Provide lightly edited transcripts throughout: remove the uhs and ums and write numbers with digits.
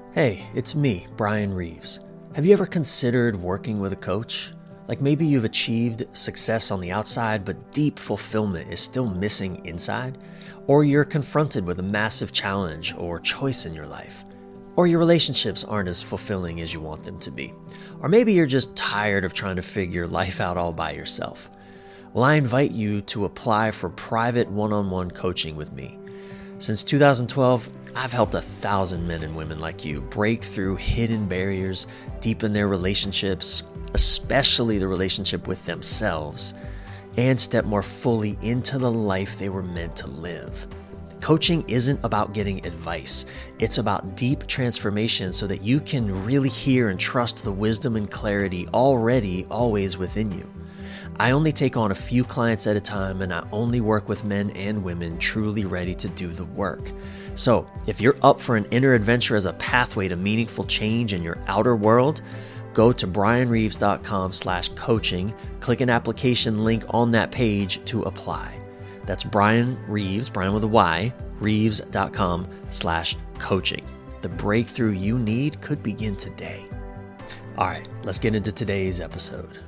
Hey, it's me, Brian Reeves. Have you ever considered working with a coach? Like maybe you've achieved success on the outside, but deep fulfillment is still missing inside? Or you're confronted with a massive challenge or choice in your life? Or your relationships aren't as fulfilling as you want them to be? Or maybe you're just tired of trying to figure life out all by yourself? Well, I invite you to apply for private one-on-one coaching with me. Since 2012, I've helped 1,000 men and women like you break through hidden barriers, deepen their relationships, especially the relationship with themselves, and step more fully into the life they were meant to live. Coaching isn't about getting advice. It's about deep transformation so that you can really hear and trust the wisdom and clarity already always within you. I only take on a few clients at a time, and I only work with men and women truly ready to do the work. So if you're up for an inner adventure as a pathway to meaningful change in your outer world, go to brianreeves.com/coaching, click an application link on that page to apply. That's Brian Reeves, Brian with a Y, reeves.com/coaching. The breakthrough you need could begin today. All right, let's get into today's episode.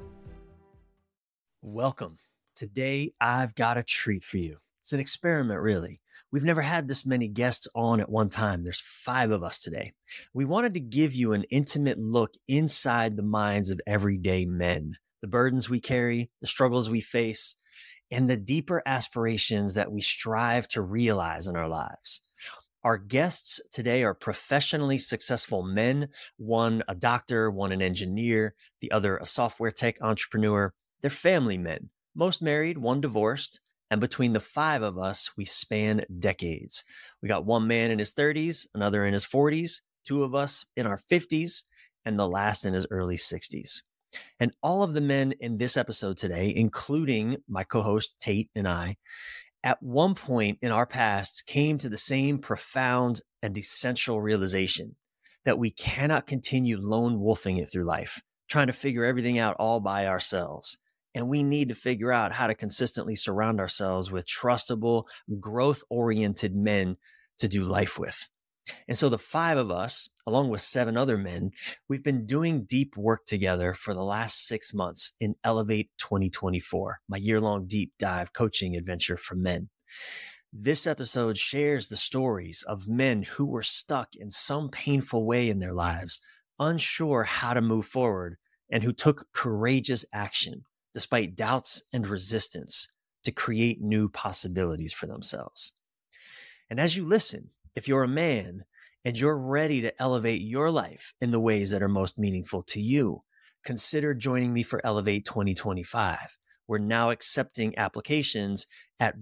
Welcome. Today, I've got a treat for you. It's an experiment, really. We've never had this many guests on at one time. There's 5 of us today. We wanted to give you an intimate look inside the minds of everyday men, the burdens we carry, the struggles we face, and the deeper aspirations that we strive to realize in our lives. Our guests today are professionally successful men, one a doctor, one an engineer, the other a software tech entrepreneur. They're family men, most married, one divorced, and between the 5 of us, we span decades. We got one man in his 30s, another in his 40s, 2 of us in our 50s, and the last in his early 60s. And all of the men in this episode today, including my co-host Tate and I, at one point in our pasts came to the same profound and essential realization that we cannot continue lone wolfing it through life, trying to figure everything out all by ourselves. And we need to figure out how to consistently surround ourselves with trustable, growth-oriented men to do life with. And so the 5 of us, along with 7 other men, we've been doing deep work together for the last 6 months in Elevate 2024, my year-long deep dive coaching adventure for men. This episode shares the stories of men who were stuck in some painful way in their lives, unsure how to move forward, and who took courageous action despite doubts and resistance to create new possibilities for themselves. And as you listen, if you're a man and you're ready to elevate your life in the ways that are most meaningful to you, consider joining me for Elevate 2025. We're now accepting applications at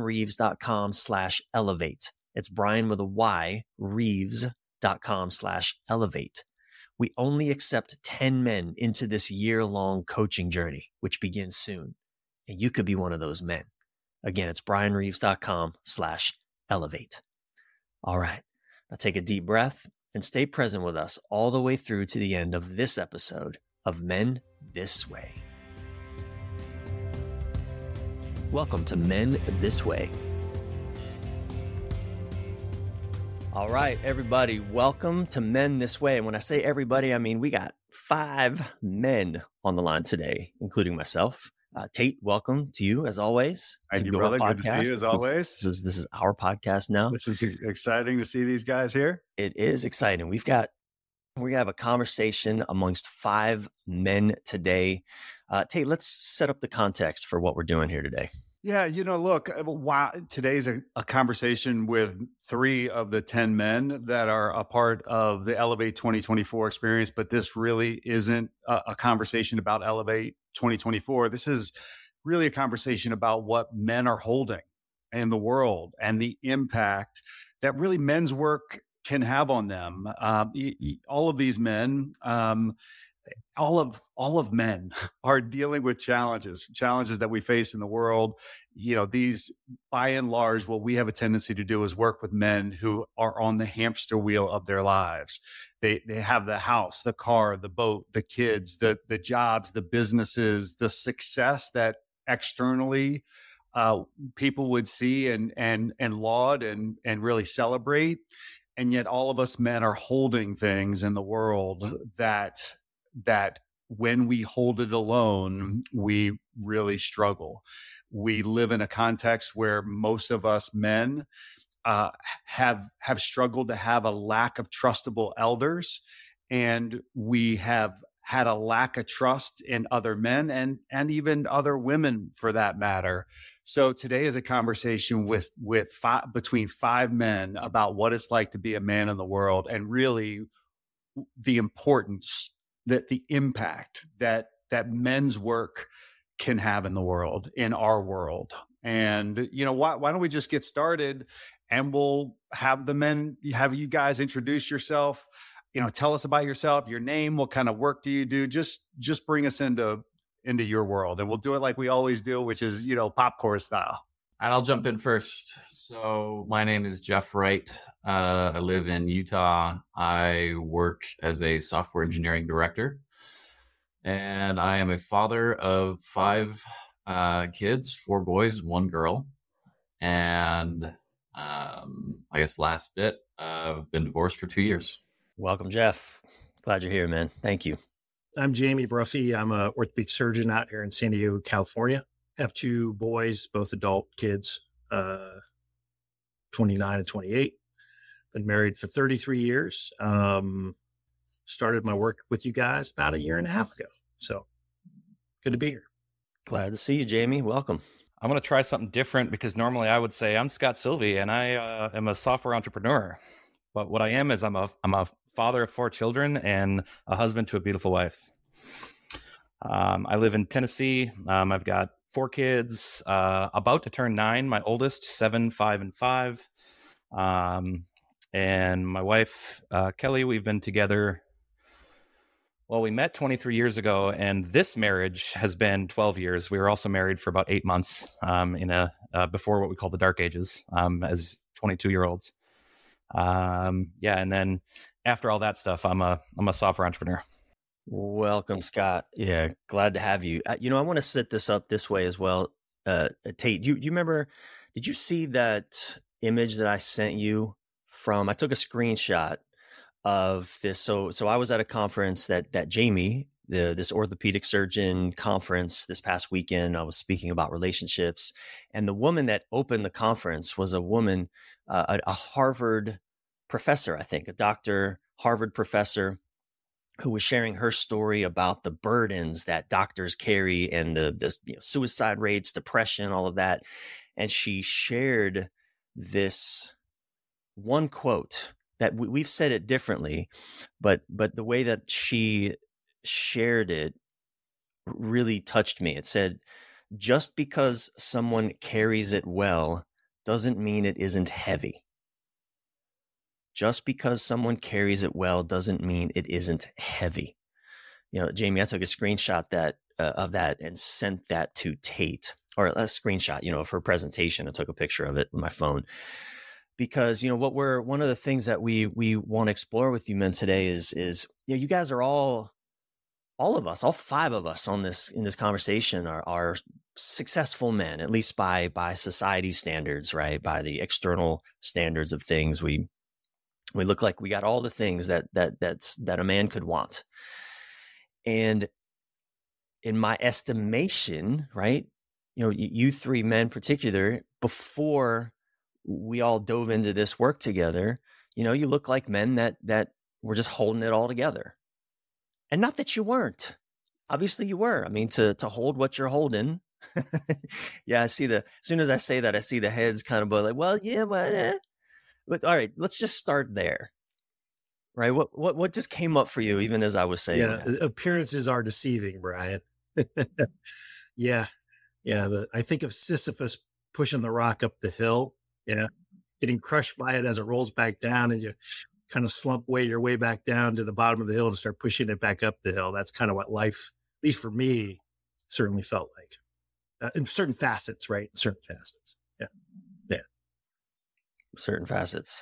brianreeves.com/elevate. It's Brian with a Y, reeves.com/elevate. We only accept 10 men into this year-long coaching journey, which begins soon. And you could be one of those men. Again, it's brianreeves.com/elevate. All right, now take a deep breath and stay present with us all the way through to the end of this episode of Men This Way. Welcome to Men This Way. All right, everybody, welcome to Men This Way. And when I say everybody, I mean we got 5 men on the line today, including myself. Tate, welcome to you as always. Thank you, brother. Good to see you as always. This is our podcast now. This is exciting to see these guys here. It is exciting. We have a conversation amongst 5 men today. Tate, let's set up the context for what we're doing here today. Yeah, look, wow, today's a conversation with 3 of the 10 men that are a part of the Elevate 2024 experience, but this really isn't a conversation about Elevate 2024. This is really a conversation about what men are holding in the world and the impact that really men's work can have on them. All of these men, all of men are dealing with challenges that we face in the world. These, by and large, what we have a tendency to do is work with men who are on the hamster wheel of their lives. They have the house, the car, the boat, the kids, the jobs, the businesses, the success that externally people would see and laud and really celebrate. And yet all of us men are holding things in the world that when we hold it alone, we really struggle. We live in a context where most of us men have struggled to have a lack of trustable elders, and we have had a lack of trust in other men and even other women for that matter. So today is a conversation between five men about what it's like to be a man in the world, and really the importance, that the impact that men's work can have in the world, in our world. And why don't we just get started, and we'll have you guys introduce yourself. Tell us about yourself, your name, what kind of work do you do? Just bring us into your world, and we'll do it like we always do, which is, popcorn style. And I'll jump in first. So my name is Jeff Wright. I live in Utah. I work as a software engineering director, and I am a father of 5 kids, 4 boys, 1 girl. And I guess last bit, I've been divorced for 2 years. Welcome, Jeff. Glad you're here, man. Thank you. I'm Jamie Bruffy. I'm an orthopedic surgeon out here in San Diego, California. Have 2 boys, both adult kids, 29 and 28. Been married for 33 years. Started my work with you guys about 1.5 years ago. So good to be here. Glad to see you, Jamie. Welcome. I'm going to try something different, because normally I would say I'm Scott Sylvie and I am a software entrepreneur. But what I am is I'm a father of 4 children and a husband to a beautiful wife. I live in Tennessee. I've got 4 kids, about to turn 9. My oldest, 7, 5, and 5. And my wife, Kelly, we've been together. Well, we met 23 years ago, and this marriage has been 12 years. We were also married for about 8 months before what we call the dark ages, as 22-year-olds. And then after all that stuff, I'm a software entrepreneur. Welcome, Scott. Yeah, glad to have you. I want to set this up this way as well. Tate, do you remember? Did you see that image that I sent you from? I took a screenshot of this. So I was at a conference that Jamie, this orthopedic surgeon conference this past weekend. I was speaking about relationships, and the woman that opened the conference was a woman, a Harvard professor, I think, a doctor, Harvard professor, who was sharing her story about the burdens that doctors carry and the suicide rates, depression, all of that. And she shared this one quote that we've said it differently, but the way that she shared it really touched me. It said, "Just because someone carries it well doesn't mean it isn't heavy. Just because someone carries it well doesn't mean it isn't heavy." Jamie, I took a screenshot of that and sent that to Tate, or a screenshot, of her presentation. I took a picture of it with my phone, because one of the things that we want to explore with you men today is you guys are all of us, all 5 of us in this conversation are successful men, at least by society standards, right? By the external standards of things, we look like we got all the things that a man could want. And in my estimation, right, you 3 men in particular, before we all dove into this work together, you look like men that were just holding it all together. And not that you weren't. Obviously you were. I mean, to hold what you're holding. Yeah, as soon as I say that, I see the heads kind of like, well, yeah, but all right, let's just start there. Right? What just came up for you, even as I was saying? Yeah, that? Appearances are deceiving, Brian. Yeah. I think of Sisyphus pushing the rock up the hill, getting crushed by it as it rolls back down, and you kind of slump your way back down to the bottom of the hill and start pushing it back up the hill. That's kind of what life, at least for me, certainly felt like. In certain facets, right? Certain facets. Yeah. Certain facets.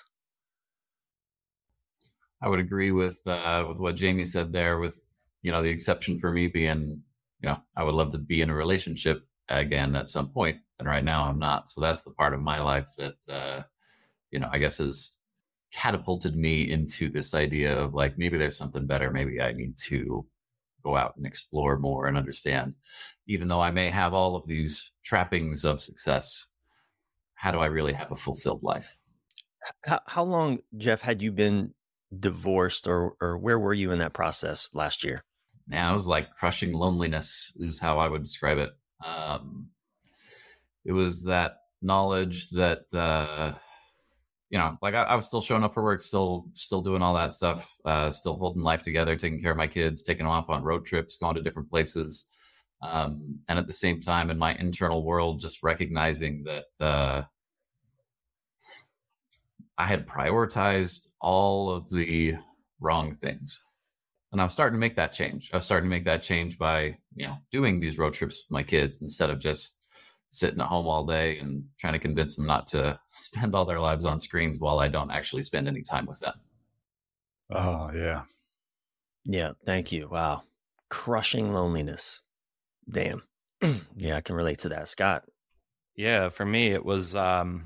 I would agree with what Jamie said there, with, the exception for me being, I would love to be in a relationship again at some point. And right now I'm not. So that's the part of my life that, I guess is catapulted me into this idea of like, maybe there's something better. Maybe I need to go out and explore more and understand, even though I may have all of these trappings of success, how do I really have a fulfilled life? How long, Jeff, had you been divorced, or where were you in that process last year? Now, it was like crushing loneliness is how I would describe it. It was that knowledge that, like I was still showing up for work, still doing all that stuff, still holding life together, taking care of my kids, taking them off on road trips, going to different places. And at the same time, in my internal world, just recognizing that I had prioritized all of the wrong things. And I was starting to make that change. I was starting to make that change by, doing these road trips with my kids instead of just sitting at home all day and trying to convince them not to spend all their lives on screens while I don't actually spend any time with them. Oh, yeah. Yeah. Thank you. Wow. Crushing loneliness. Damn. Yeah, I can relate to that. Scott. Yeah, for me, it was, to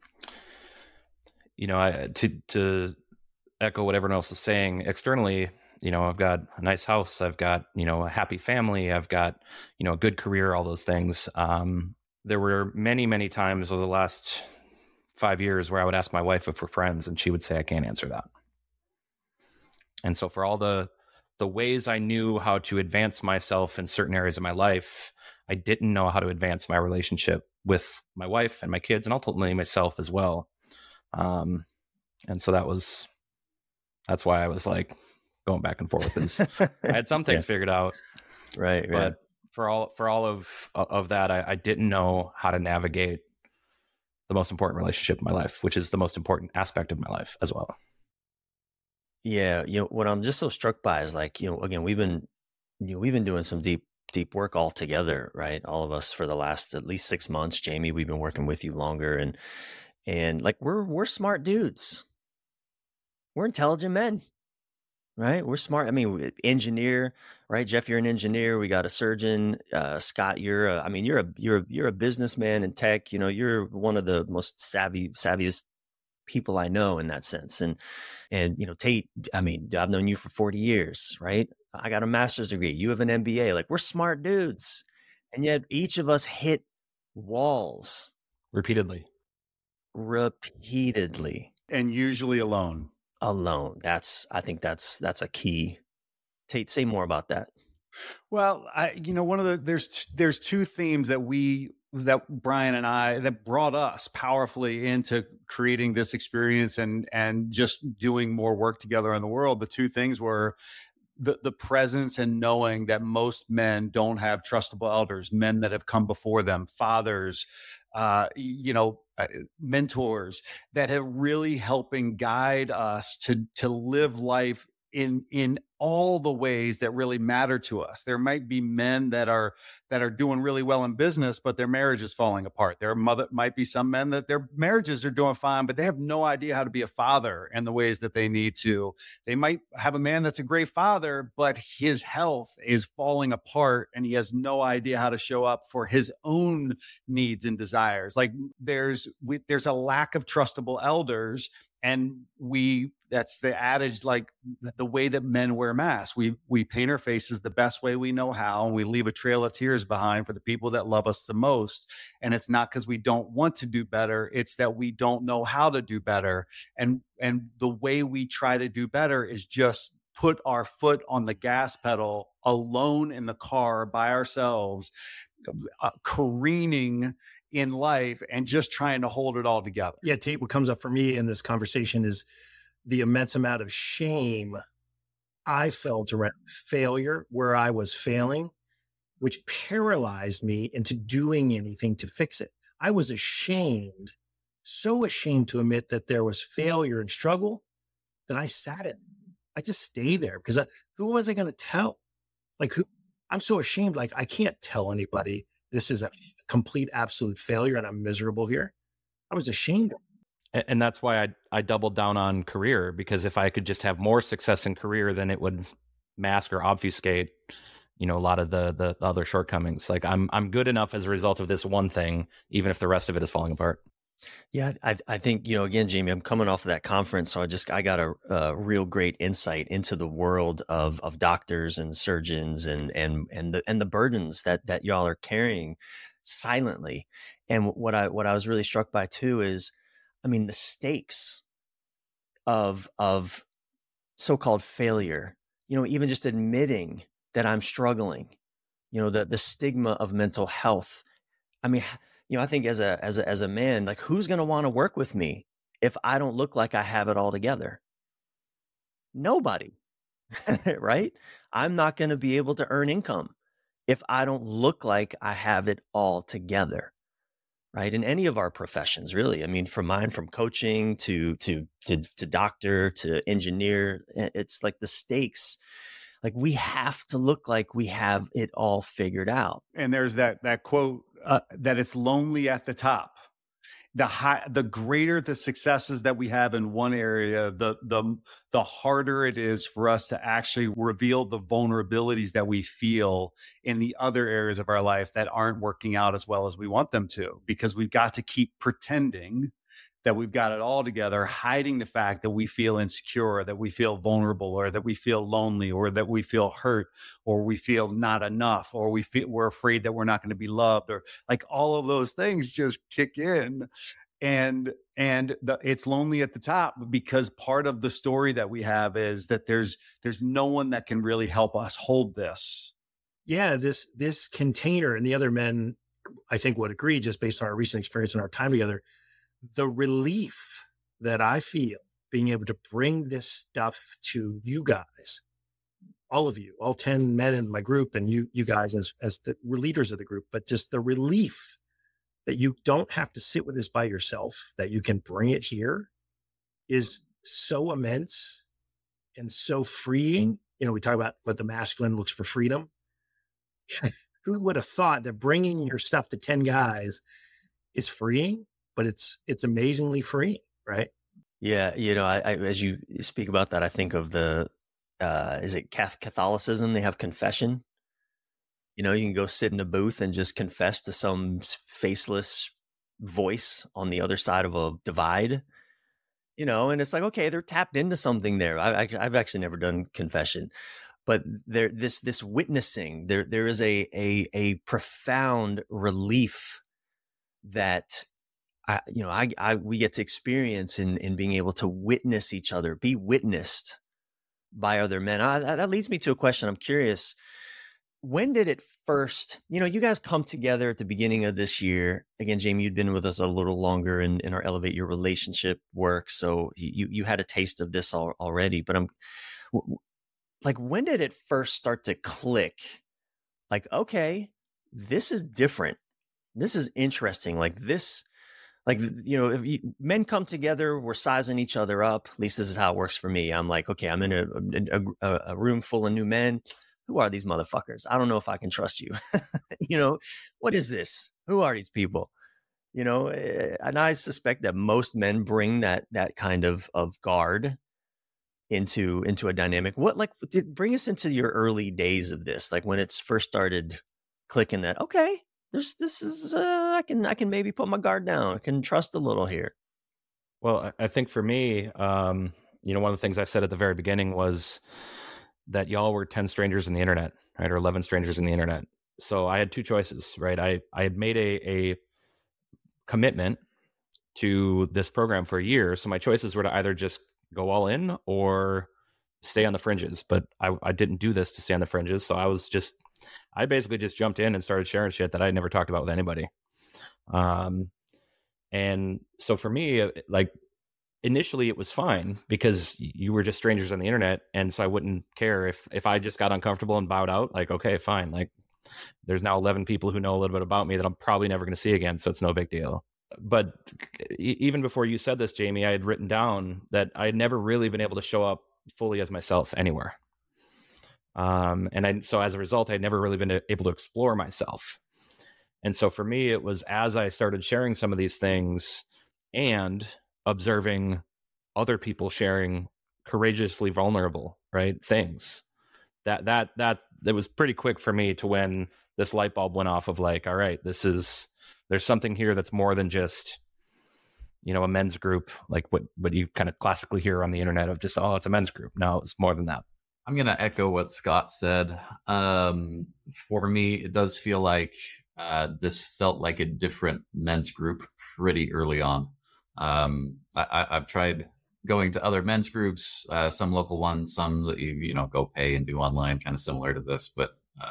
echo what everyone else is saying externally, I've got a nice house, I've got, a happy family, I've got, a good career, all those things. There were many, many times over the last 5 years where I would ask my wife if we're friends, and she would say, I can't answer that. And so for all the ways I knew how to advance myself in certain areas of my life, I didn't know how to advance my relationship with my wife and my kids, and ultimately myself as well. And so that's why I was like going back and forth. I had some things figured out, right? But for all of that, I didn't know how to navigate the most important relationship in my life, which is the most important aspect of my life as well. Yeah, what I'm just so struck by is like, again, we've been doing some deep work all together, right? All of us for the last at least 6 months. Jamie, we've been working with you longer, and like we're smart dudes. We're intelligent men, right? We're smart. I mean, engineer, right? Jeff, you're an engineer. We got a surgeon. Scott, you're a businessman in tech. You're one of the most savviest people I know in that sense. And Tate, I mean, I've known you for 40 years, right? I got a master's degree. You have an MBA. Like, we're smart dudes. And yet each of us hit walls. Repeatedly. And usually alone. I think that's a key. Tate, say more about that. Well, there's two themes that Brian and I that brought us powerfully into creating this experience and just doing more work together in the world. The two things were the presence and knowing that most men don't have trustable elders, men that have come before them, fathers, mentors that have really helping guide us to live life in all the ways that really matter to us. There might be men that are doing really well in business, but their marriage is falling apart. There might be some men that their marriages are doing fine, but they have no idea how to be a father in the ways that they need to. They might have a man that's a great father, but his health is falling apart and he has no idea how to show up for his own needs and desires. Like there's a lack of trustable elders. And that's the adage, like the way that men wear masks. We paint our faces the best way we know how, and we leave a trail of tears behind for the people that love us the most. And it's not because we don't want to do better. It's that we don't know how to do better. And the way we try to do better is just put our foot on the gas pedal alone in the car by ourselves, careening in life and just trying to hold it all together. Yeah, Tate, what comes up for me in this conversation is the immense amount of shame I felt around failure, where I was failing, which paralyzed me into doing anything to fix it. I was ashamed, so ashamed to admit that there was failure and struggle that I sat in. I just stayed there because who was I going to tell? I'm so ashamed. Like, I can't tell anybody this is a complete, absolute failure and I'm miserable here. I was ashamed. And that's why I doubled down on career, because if I could just have more success in career, then it would mask or obfuscate, a lot of the other shortcomings. Like I'm good enough as a result of this one thing, even if the rest of it is falling apart. Yeah, I think, again, Jamie, I'm coming off of that conference, so I got a real great insight into the world of doctors and surgeons and the burdens that y'all are carrying silently. And what I was really struck by too is, I mean, the stakes of so-called failure, even just admitting that I'm struggling, the stigma of mental health. I mean, I think as a man, like, who's going to want to work with me if I don't look like I have it all together? Nobody, right? I'm not going to be able to earn income if I don't look like I have it all together, right? In any of our professions, really. I mean, from coaching to doctor to engineer, it's like the stakes. Like, we have to look like we have it all figured out. And there's that quote that it's lonely at the top. The greater the successes that we have in one area, the harder it is for us to actually reveal the vulnerabilities that we feel in the other areas of our life that aren't working out as well as we want them to, because we've got to keep pretending that we've got it all together, hiding the fact that we feel insecure, that we feel vulnerable, or that we feel lonely, or that we feel hurt, or we feel not enough, or we're afraid that we're not going to be loved, or like all of those things just kick in. And it's lonely at the top, because part of the story that we have is that there's no one that can really help us hold this. Yeah, this container, and the other men, I think, would agree, just based on our recent experience and our time together, the relief that I feel being able to bring this stuff to you guys, all of you, all 10 men in my group, and you guys as the leaders of the group, but just the relief that you don't have to sit with this by yourself, that you can bring it here, is so immense and so freeing. We talk about what the masculine looks for freedom. Who would have thought that bringing your stuff to 10 guys is freeing? But it's amazingly free, right? Yeah, I as you speak about that, I think of the is it Catholicism? They have confession. You can go sit in a booth and just confess to some faceless voice on the other side of a divide. And it's like, okay, they're tapped into something there. I've actually never done confession, but this witnessing, there is a profound relief that we get to experience in being able to witness each other, be witnessed by other men. That leads me to a question. I'm curious, when did it first, you guys come together at the beginning of this year. Again, Jamie, you'd been with us a little longer in our Elevate Your Relationship work, so you had a taste of this already. But I'm like, when did it first start to click? Like, okay, this is different. This is interesting. Like this. Like, if men come together, we're sizing each other up. At least this is how it works for me. I'm like, okay, I'm in a room full of new men. Who are these motherfuckers? I don't know if I can trust you. What is this? Who are these people? And I suspect that most men bring that kind of guard into a dynamic. Bring us into your early days of this, like when it's first started clicking that, okay, this is I can maybe put my guard down. I can trust a little here. Well, I think for me, one of the things I said at the very beginning was that y'all were 10 strangers in the internet, right? Or 11 strangers in the internet. So I had two choices, right? I had made a commitment to this program for a year. So my choices were to either just go all in or stay on the fringes. But I didn't do this to stay on the fringes. So I basically just jumped in and started sharing shit that I had never talked about with anybody. And so for me, like, initially it was fine because you were just strangers on the internet. And so I wouldn't care if I just got uncomfortable and bowed out, like, okay, fine. Like, there's now 11 people who know a little bit about me that I'm probably never going to see again. So it's no big deal. But even before you said this, Jamie, I had written down that I had never really been able to show up fully as myself anywhere. So as a result, I'd never really been able to explore myself. And so for me, it was as I started sharing some of these things and observing other people sharing courageously vulnerable, right, things, that was pretty quick for me to when this light bulb went off of like, all right, there's something here that's more than just a men's group, like what you kind of classically hear on the internet of just, oh, it's a men's group. No, it's more than that. I'm going to echo what Scott said. For me, it does feel like this felt like a different men's group pretty early on. I've tried going to other men's groups, some local ones, some that you go pay and do online, kind of similar to this. But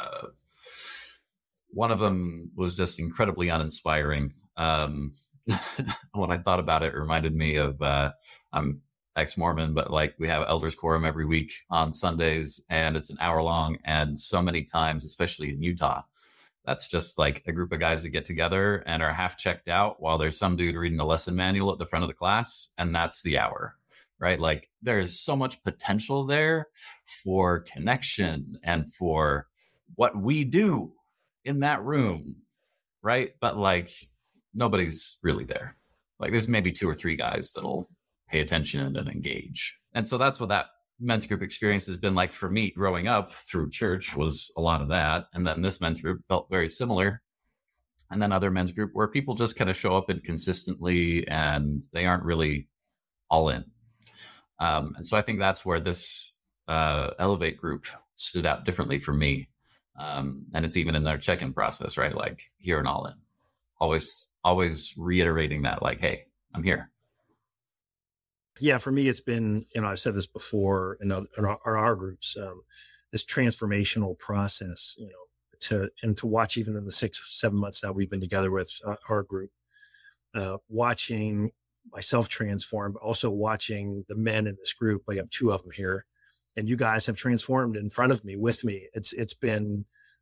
one of them was just incredibly uninspiring. When I thought about it, it reminded me of I'm ex-Mormon, but like we have elders quorum every week on Sundays, and it's an hour long. And so many times, especially in Utah, that's just like a group of guys that get together and are half checked out while there's some dude reading a lesson manual at the front of the class, and that's the hour, right? Like there's so much potential there for connection and for what we do in that room, right? But like nobody's really there. Like there's maybe 2 or 3 guys that'll pay attention and engage. And so that's what that men's group experience has been like for me growing up through church, was a lot of that. And then this men's group felt very similar. And then other men's group where people just kind of show up inconsistently and they aren't really all in. And so I think that's where this Elevate group stood out differently for me. And it's even in their check-in process, right? Like here and all in. Always reiterating that, like, hey, I'm here. Yeah, for me, it's been, I've said this before in our groups, this transformational process, to watch even in the 6-7 months that we've been together with our group, watching myself transform, but also watching the men in this group. I have 2 of them here, and you guys have transformed in front of me, with me. It's been,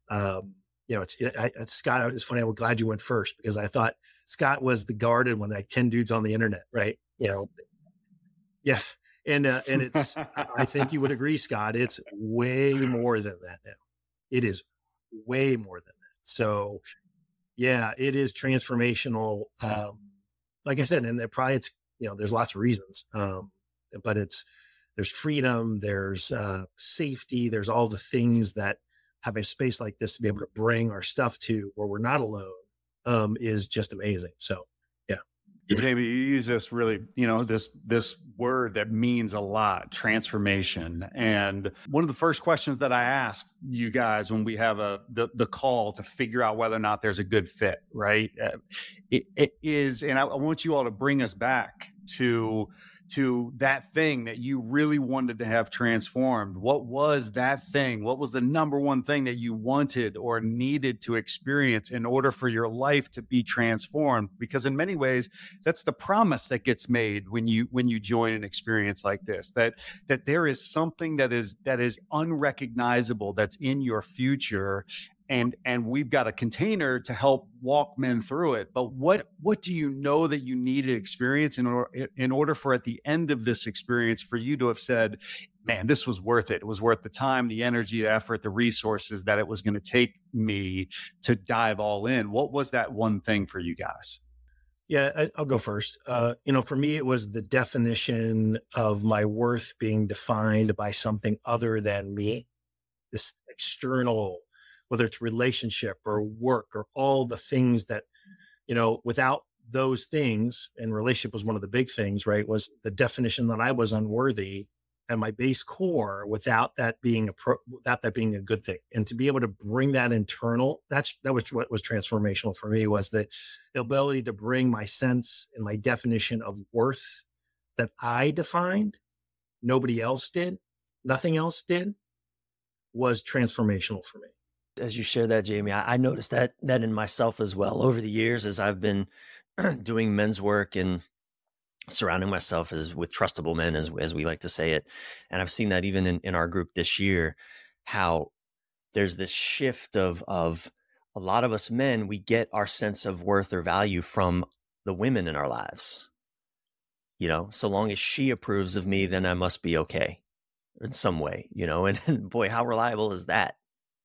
Scott, it's funny. I'm glad you went first, because I thought Scott was the guarded one, like 10 dudes on the internet, right? Yeah. And it's, I think you would agree, Scott, it's way more than that now. It is way more than that. So yeah, it is transformational. Like I said, and it's, there's lots of reasons. But there's freedom, there's safety, there's all the things that having a space like this to be able to bring our stuff to where we're not alone is just amazing. So yeah. Jamie, you use this really, this word that means a lot, transformation. And one of the first questions that I ask you guys when we have the call to figure out whether or not there's a good fit, right? It is, and I want you all to bring us back to that thing that you really wanted to have transformed. What was that thing? What was the number one thing that you wanted or needed to experience in order for your life to be transformed? Because in many ways, that's the promise that gets made when you join an experience like this, that there is something that is unrecognizable that's in your future. And we've got a container to help walk men through it. But what do you know that you need to experience in order for at the end of this experience for you to have said, man, this was worth it. It was worth the time, the energy, the effort, the resources that it was going to take me to dive all in. What was that one thing for you guys? Yeah, I'll go first. For me, it was the definition of my worth being defined by something other than me, this external, whether it's relationship or work or all the things that, without those things, and relationship was one of the big things, right? Was the definition that I was unworthy at my base core without that being a good thing. And to be able to bring that internal, that was what was transformational for me, was the ability to bring my sense and my definition of worth that I defined, nobody else did, nothing else did, was transformational for me. As you share that, Jamie, I noticed that in myself as well over the years as I've been doing men's work and surrounding myself with trustable men, as we like to say it. And I've seen that even in our group this year, how there's this shift of a lot of us men, we get our sense of worth or value from the women in our lives. So long as she approves of me, then I must be okay in some way, and boy, how reliable is that?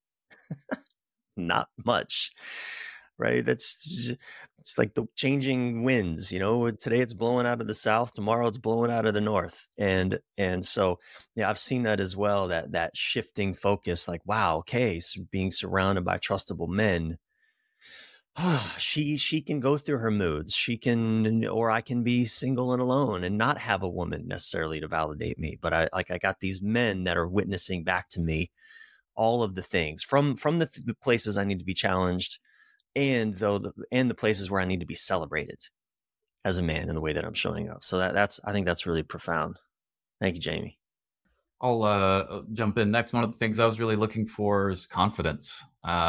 Not much, right? It's like the changing winds, today it's blowing out of the south, tomorrow it's blowing out of the north. And so, yeah, I've seen that as well, that shifting focus, like, wow, okay, so being surrounded by trustable men She can go through her moods. She can, or I can be single and alone and not have a woman necessarily to validate me. But I got these men that are witnessing back to me all of the things from the places I need to be challenged, and the places where I need to be celebrated as a man in the way that I'm showing up. So I think that's really profound. Thank you, Jamie. I'll jump in next. One of the things I was really looking for is confidence.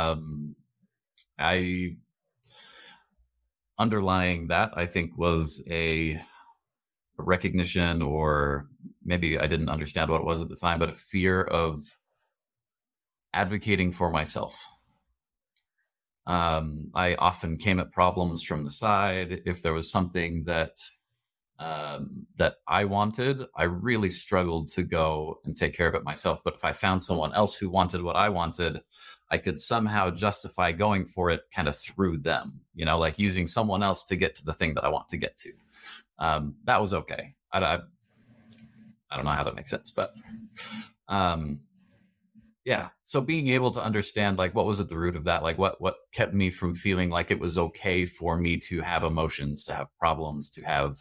Underlying that, I think, was a recognition, or maybe I didn't understand what it was at the time, but a fear of advocating for myself. I often came at problems from the side. If there was something that I wanted, I really struggled to go and take care of it myself. But if I found someone else who wanted what I wanted, I could somehow justify going for it kind of through them, like using someone else to get to the thing that I want to get to. That was okay. I don't know how that makes sense, but yeah. So being able to understand, like, what was at the root of that? Like what kept me from feeling like it was okay for me to have emotions, to have problems, to have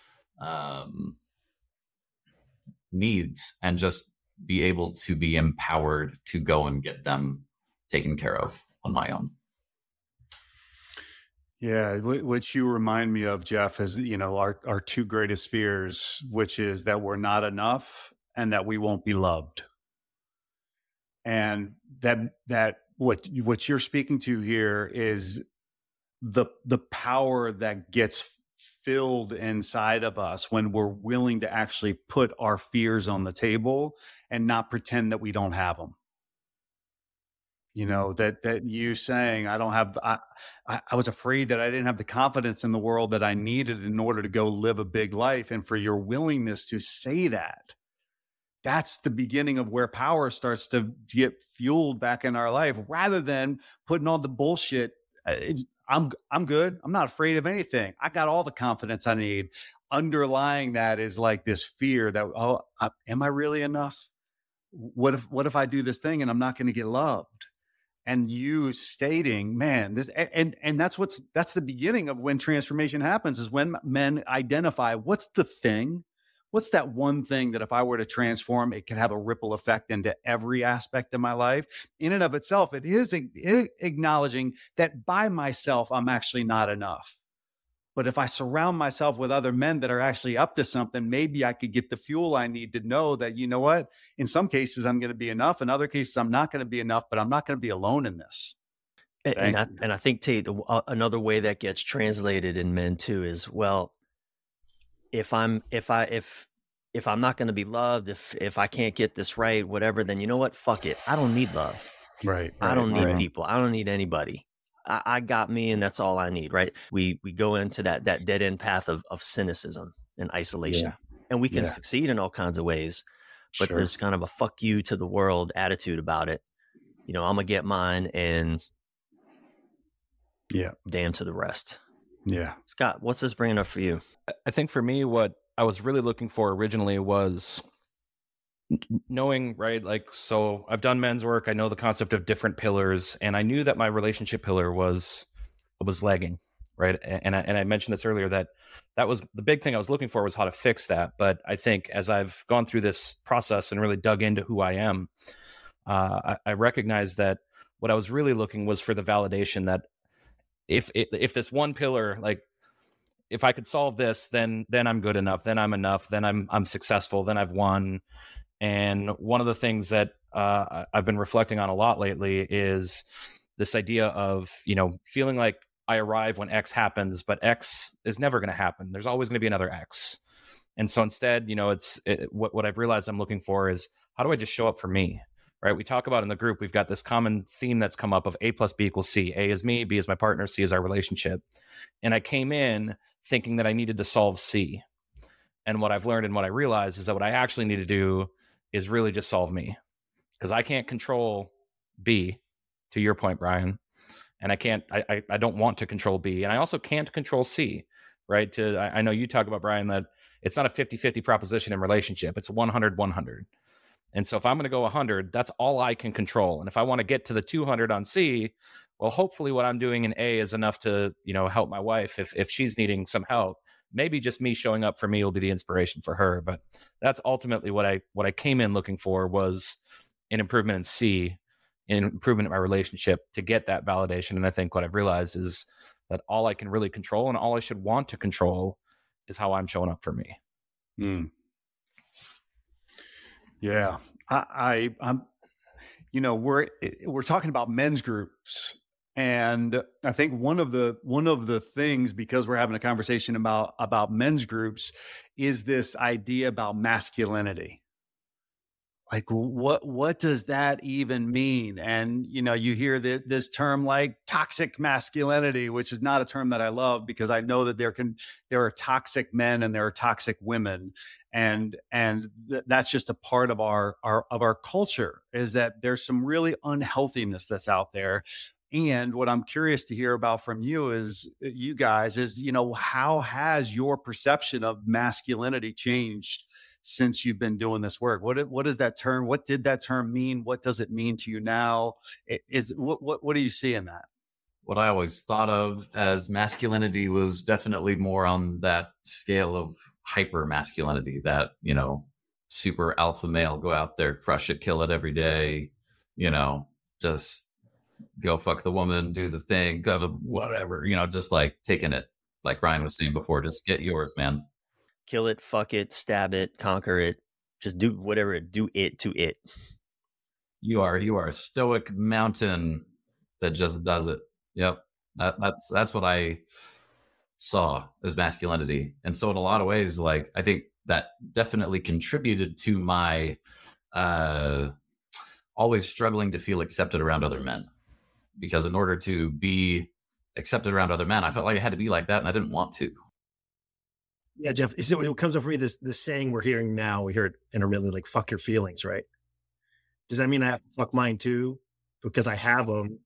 needs, and just be able to be empowered to go and get them taken care of on my own. Yeah, what you remind me of, Jeff, is our two greatest fears, which is that we're not enough and that we won't be loved. And that what you're speaking to here is the power that gets filled inside of us when we're willing to actually put our fears on the table and not pretend that we don't have them. That you saying, I was afraid that I didn't have the confidence in the world that I needed in order to go live a big life. And for your willingness to say that, that's the beginning of where power starts to get fueled back in our life, rather than putting on the bullshit. I'm good. I'm not afraid of anything. I got all the confidence I need. Underlying that is like this fear that, am I really enough? What if I do this thing and I'm not going to get loved? And you stating, man, this, and that's the beginning of when transformation happens, is when men identify what's the thing, what's that one thing that if I were to transform, it could have a ripple effect into every aspect of my life. In and of itself, it is acknowledging that by myself, I'm actually not enough. But if I surround myself with other men that are actually up to something, maybe I could get the fuel I need to know that, you know what, in some cases I'm going to be enough. In other cases, I'm not going to be enough, but I'm not going to be alone in this. And I think, Tate, another way that gets translated in men too is, well, if I'm not going to be loved, if I can't get this right, whatever, then you know what? Fuck it. I don't need love. Right. I don't need people. I don't need anybody. I got me, and that's all I need. Right. We go into that dead end path of cynicism and isolation, and we can succeed in all kinds of ways, but there's kind of a fuck you to the world attitude about it. I'm gonna get mine, and damn to the rest. Yeah. Scott, what's this bringing up for you? I think for me, what I was really looking for originally was knowing, right? Like, so I've done men's work. I know the concept of different pillars, and I knew that my relationship pillar was lagging, right? And I mentioned this earlier, that was the big thing I was looking for, was how to fix that. But I think as I've gone through this process and really dug into who I am, I recognized that what I was really looking was for the validation that if this one pillar, like, if I could solve this, then I'm good enough, then I'm enough, then I'm successful, then I've won. And one of the things that I've been reflecting on a lot lately is this idea of, feeling like I arrive when X happens, but X is never going to happen. There's always going to be another X. And so instead, what I've realized I'm looking for is, how do I just show up for me? Right? We talk about in the group, we've got this common theme that's come up of A plus B equals C. A is me, B is my partner, C is our relationship. And I came in thinking that I needed to solve C. And what I've learned and what I realized is that what I actually need to do is really just solve me, because I can't control B, to your point, Brian. And I don't want to control B. And I also can't control C, right? I know you talk about, Brian, that it's not a 50-50 proposition in relationship. It's 100-100. And so if I'm going to go 100, that's all I can control. And if I want to get to the 200 on C, well, hopefully what I'm doing in A is enough to, help my wife if she's needing some help. Maybe just me showing up for me will be the inspiration for her. But that's ultimately what I came in looking for, was an improvement in C, an improvement in my relationship, to get that validation. And I think what I've realized is that all I can really control, and all I should want to control, is how I'm showing up for me. Yeah. I'm we're talking about men's groups, and I think one of the things, because we're having a conversation about men's groups, is this idea about masculinity. Like, what does that even mean? And, you hear this term like toxic masculinity, which is not a term that I love, because I know that there are toxic men and there are toxic women. And that's just a part of our culture, is that there's some really unhealthiness that's out there. And what I'm curious to hear about from you guys is, how has your perception of masculinity changed since you've been doing this work? What is that term? What did that term mean? What does it mean to you now? What do you see in that? What I always thought of as masculinity was definitely more on that scale of hyper masculinity, that, super alpha male, go out there, crush it, kill it every day, just go fuck the woman, do the thing, whatever, just like taking it, like Ryan was saying before, just get yours, man. Kill it, fuck it, stab it, conquer it, just do whatever, do it to it. You are a stoic mountain that just does it. Yep. That's what I saw as masculinity. And so in a lot of ways, like, I think that definitely contributed to my always struggling to feel accepted around other men, because in order to be accepted around other men, I felt like I had to be like that, and I didn't want to. Yeah, Jeff, so it comes up for me, this saying we're hearing now, we hear it intermittently, like, fuck your feelings, right? Does that mean I have to fuck mine too? Because I have them.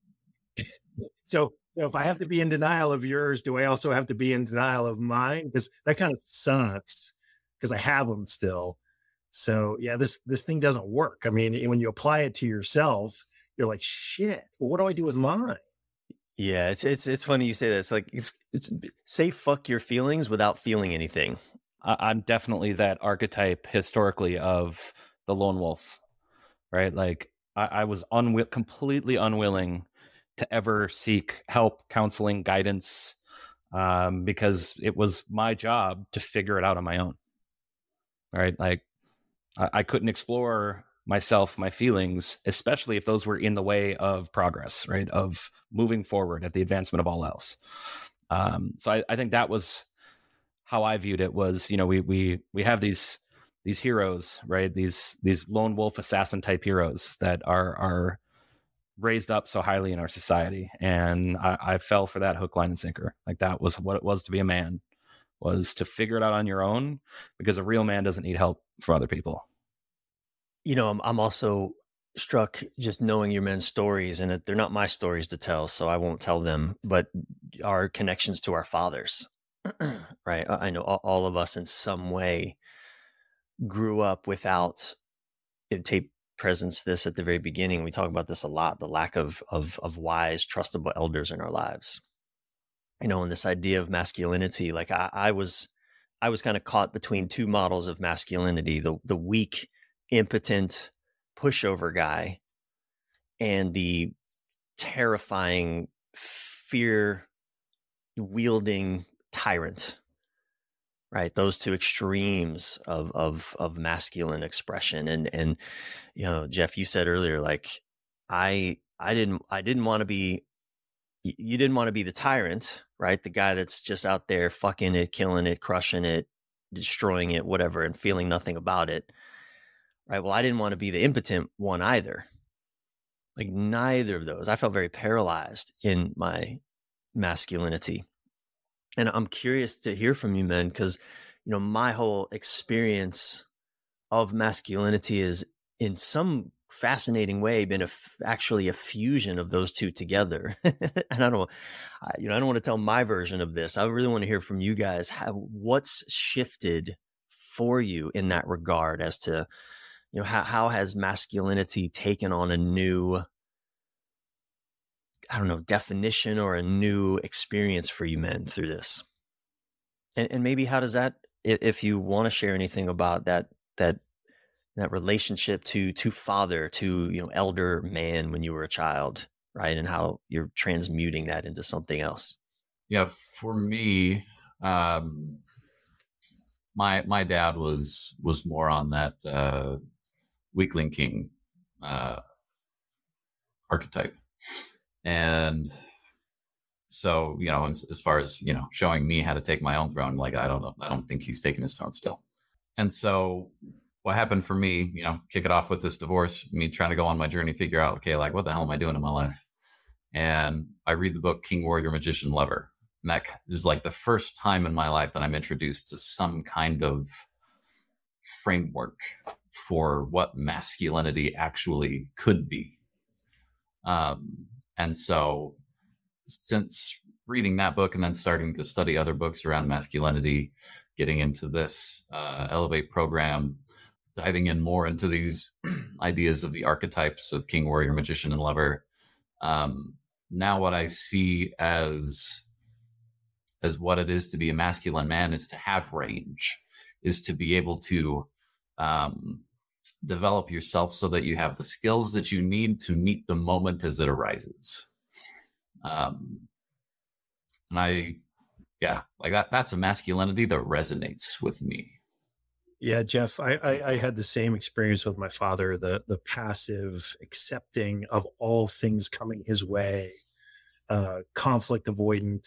So if I have to be in denial of yours, do I also have to be in denial of mine? Because that kind of sucks, because I have them still. So yeah, this thing doesn't work. I mean, when you apply it to yourself, you're like, shit, well, what do I do with mine? Yeah, it's funny you say that. It's like, it's say fuck your feelings without feeling anything. I'm definitely that archetype historically of the lone wolf, right? Like, I was completely unwilling to ever seek help, counseling, guidance, because it was my job to figure it out on my own, right? Like, I couldn't explore myself, my feelings, especially if those were in the way of progress, right? Of moving forward at the advancement of all else. So I think that was how I viewed it, was, we have these heroes, right? These lone wolf assassin type heroes that are raised up so highly in our society. And I fell for that hook, line, and sinker. Like, that was what it was to be a man, was to figure it out on your own, because a real man doesn't need help from other people. I'm also struck just knowing your men's stories, and they're not my stories to tell, so I won't tell them, but our connections to our fathers, right? I know all of us in some way grew up without tape presence. This at the very beginning, we talk about this a lot, the lack of wise, trustable elders in our lives. And this idea of masculinity, like I was kind of caught between two models of masculinity, the weak, impotent pushover guy, and the terrifying, fear wielding tyrant, right? Those two extremes of masculine expression. And Jeff, you said earlier, like, I didn't want to be, you didn't want to be the tyrant, right? The guy that's just out there fucking it, killing it, crushing it, destroying it, whatever, and feeling nothing about it. Right. Well, I didn't want to be the impotent one either. Like, neither of those. I felt very paralyzed in my masculinity. And I'm curious to hear from you, men, because, my whole experience of masculinity is in some fascinating way been actually a fusion of those two together. And I don't want to tell my version of this. I really want to hear from you guys. What's shifted for you in that regard, as to, how has masculinity taken on a new I don't know, definition or a new experience for you men through this? And maybe how does that, if you want to share anything about that relationship to father, to elder man when you were a child, right? And how you're transmuting that into something else. Yeah, for me, my dad was more on that weakling king archetype, and so as far as showing me how to take my own throne, like I don't think he's taking his throne still. And so what happened for me, kick it off with this divorce, me trying to go on my journey, figure out, okay, like what the hell am I doing in my life? And I read the book King, Warrior, Magician, Lover. And that is like the first time in my life that I'm introduced to some kind of framework for what masculinity actually could be. And so since reading that book and then starting to study other books around masculinity, getting into this Elevate program, diving in more into these ideas of the archetypes of King, Warrior, Magician, and Lover, now what I see as what it is to be a masculine man is to have range, is to be able to develop yourself so that you have the skills that you need to meet the moment as it arises. And that's a masculinity that resonates with me. Yeah, Jeff, I had the same experience with my father, the passive accepting of all things coming his way, conflict avoidant,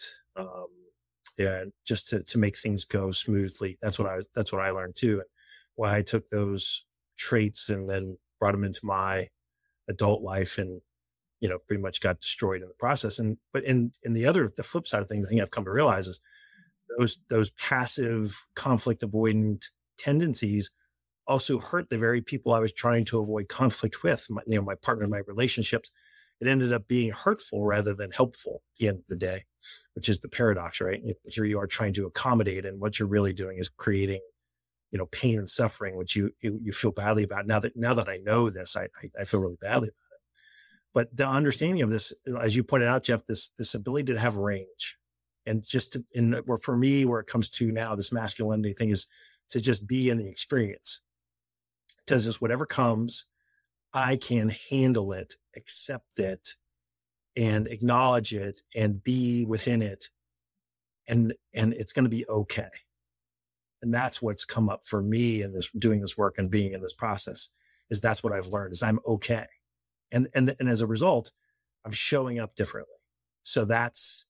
just to make things go smoothly. That's what I learned too. And why I took those traits and then brought them into my adult life and, pretty much got destroyed in the process. But the flip side of things, the thing I've come to realize is those passive conflict avoidant tendencies also hurt the very people I was trying to avoid conflict with, my partner, my relationships. It ended up being hurtful rather than helpful at the end of the day, which is the paradox, right? Here you are trying to accommodate, and what you're really doing is creating, pain and suffering, which you feel badly about. Now that I know this, I feel really badly about it. But the understanding of this, as you pointed out, Jeff, this ability to have range, and for me, where it comes to now, this masculinity thing is to just be in the experience. Because just whatever comes, I can handle it, accept it, and acknowledge it, and be within it, and it's going to be okay. And that's what's come up for me in this, doing this work and being in this process, is that's what I've learned, is I'm okay. And as a result, I'm showing up differently. So that's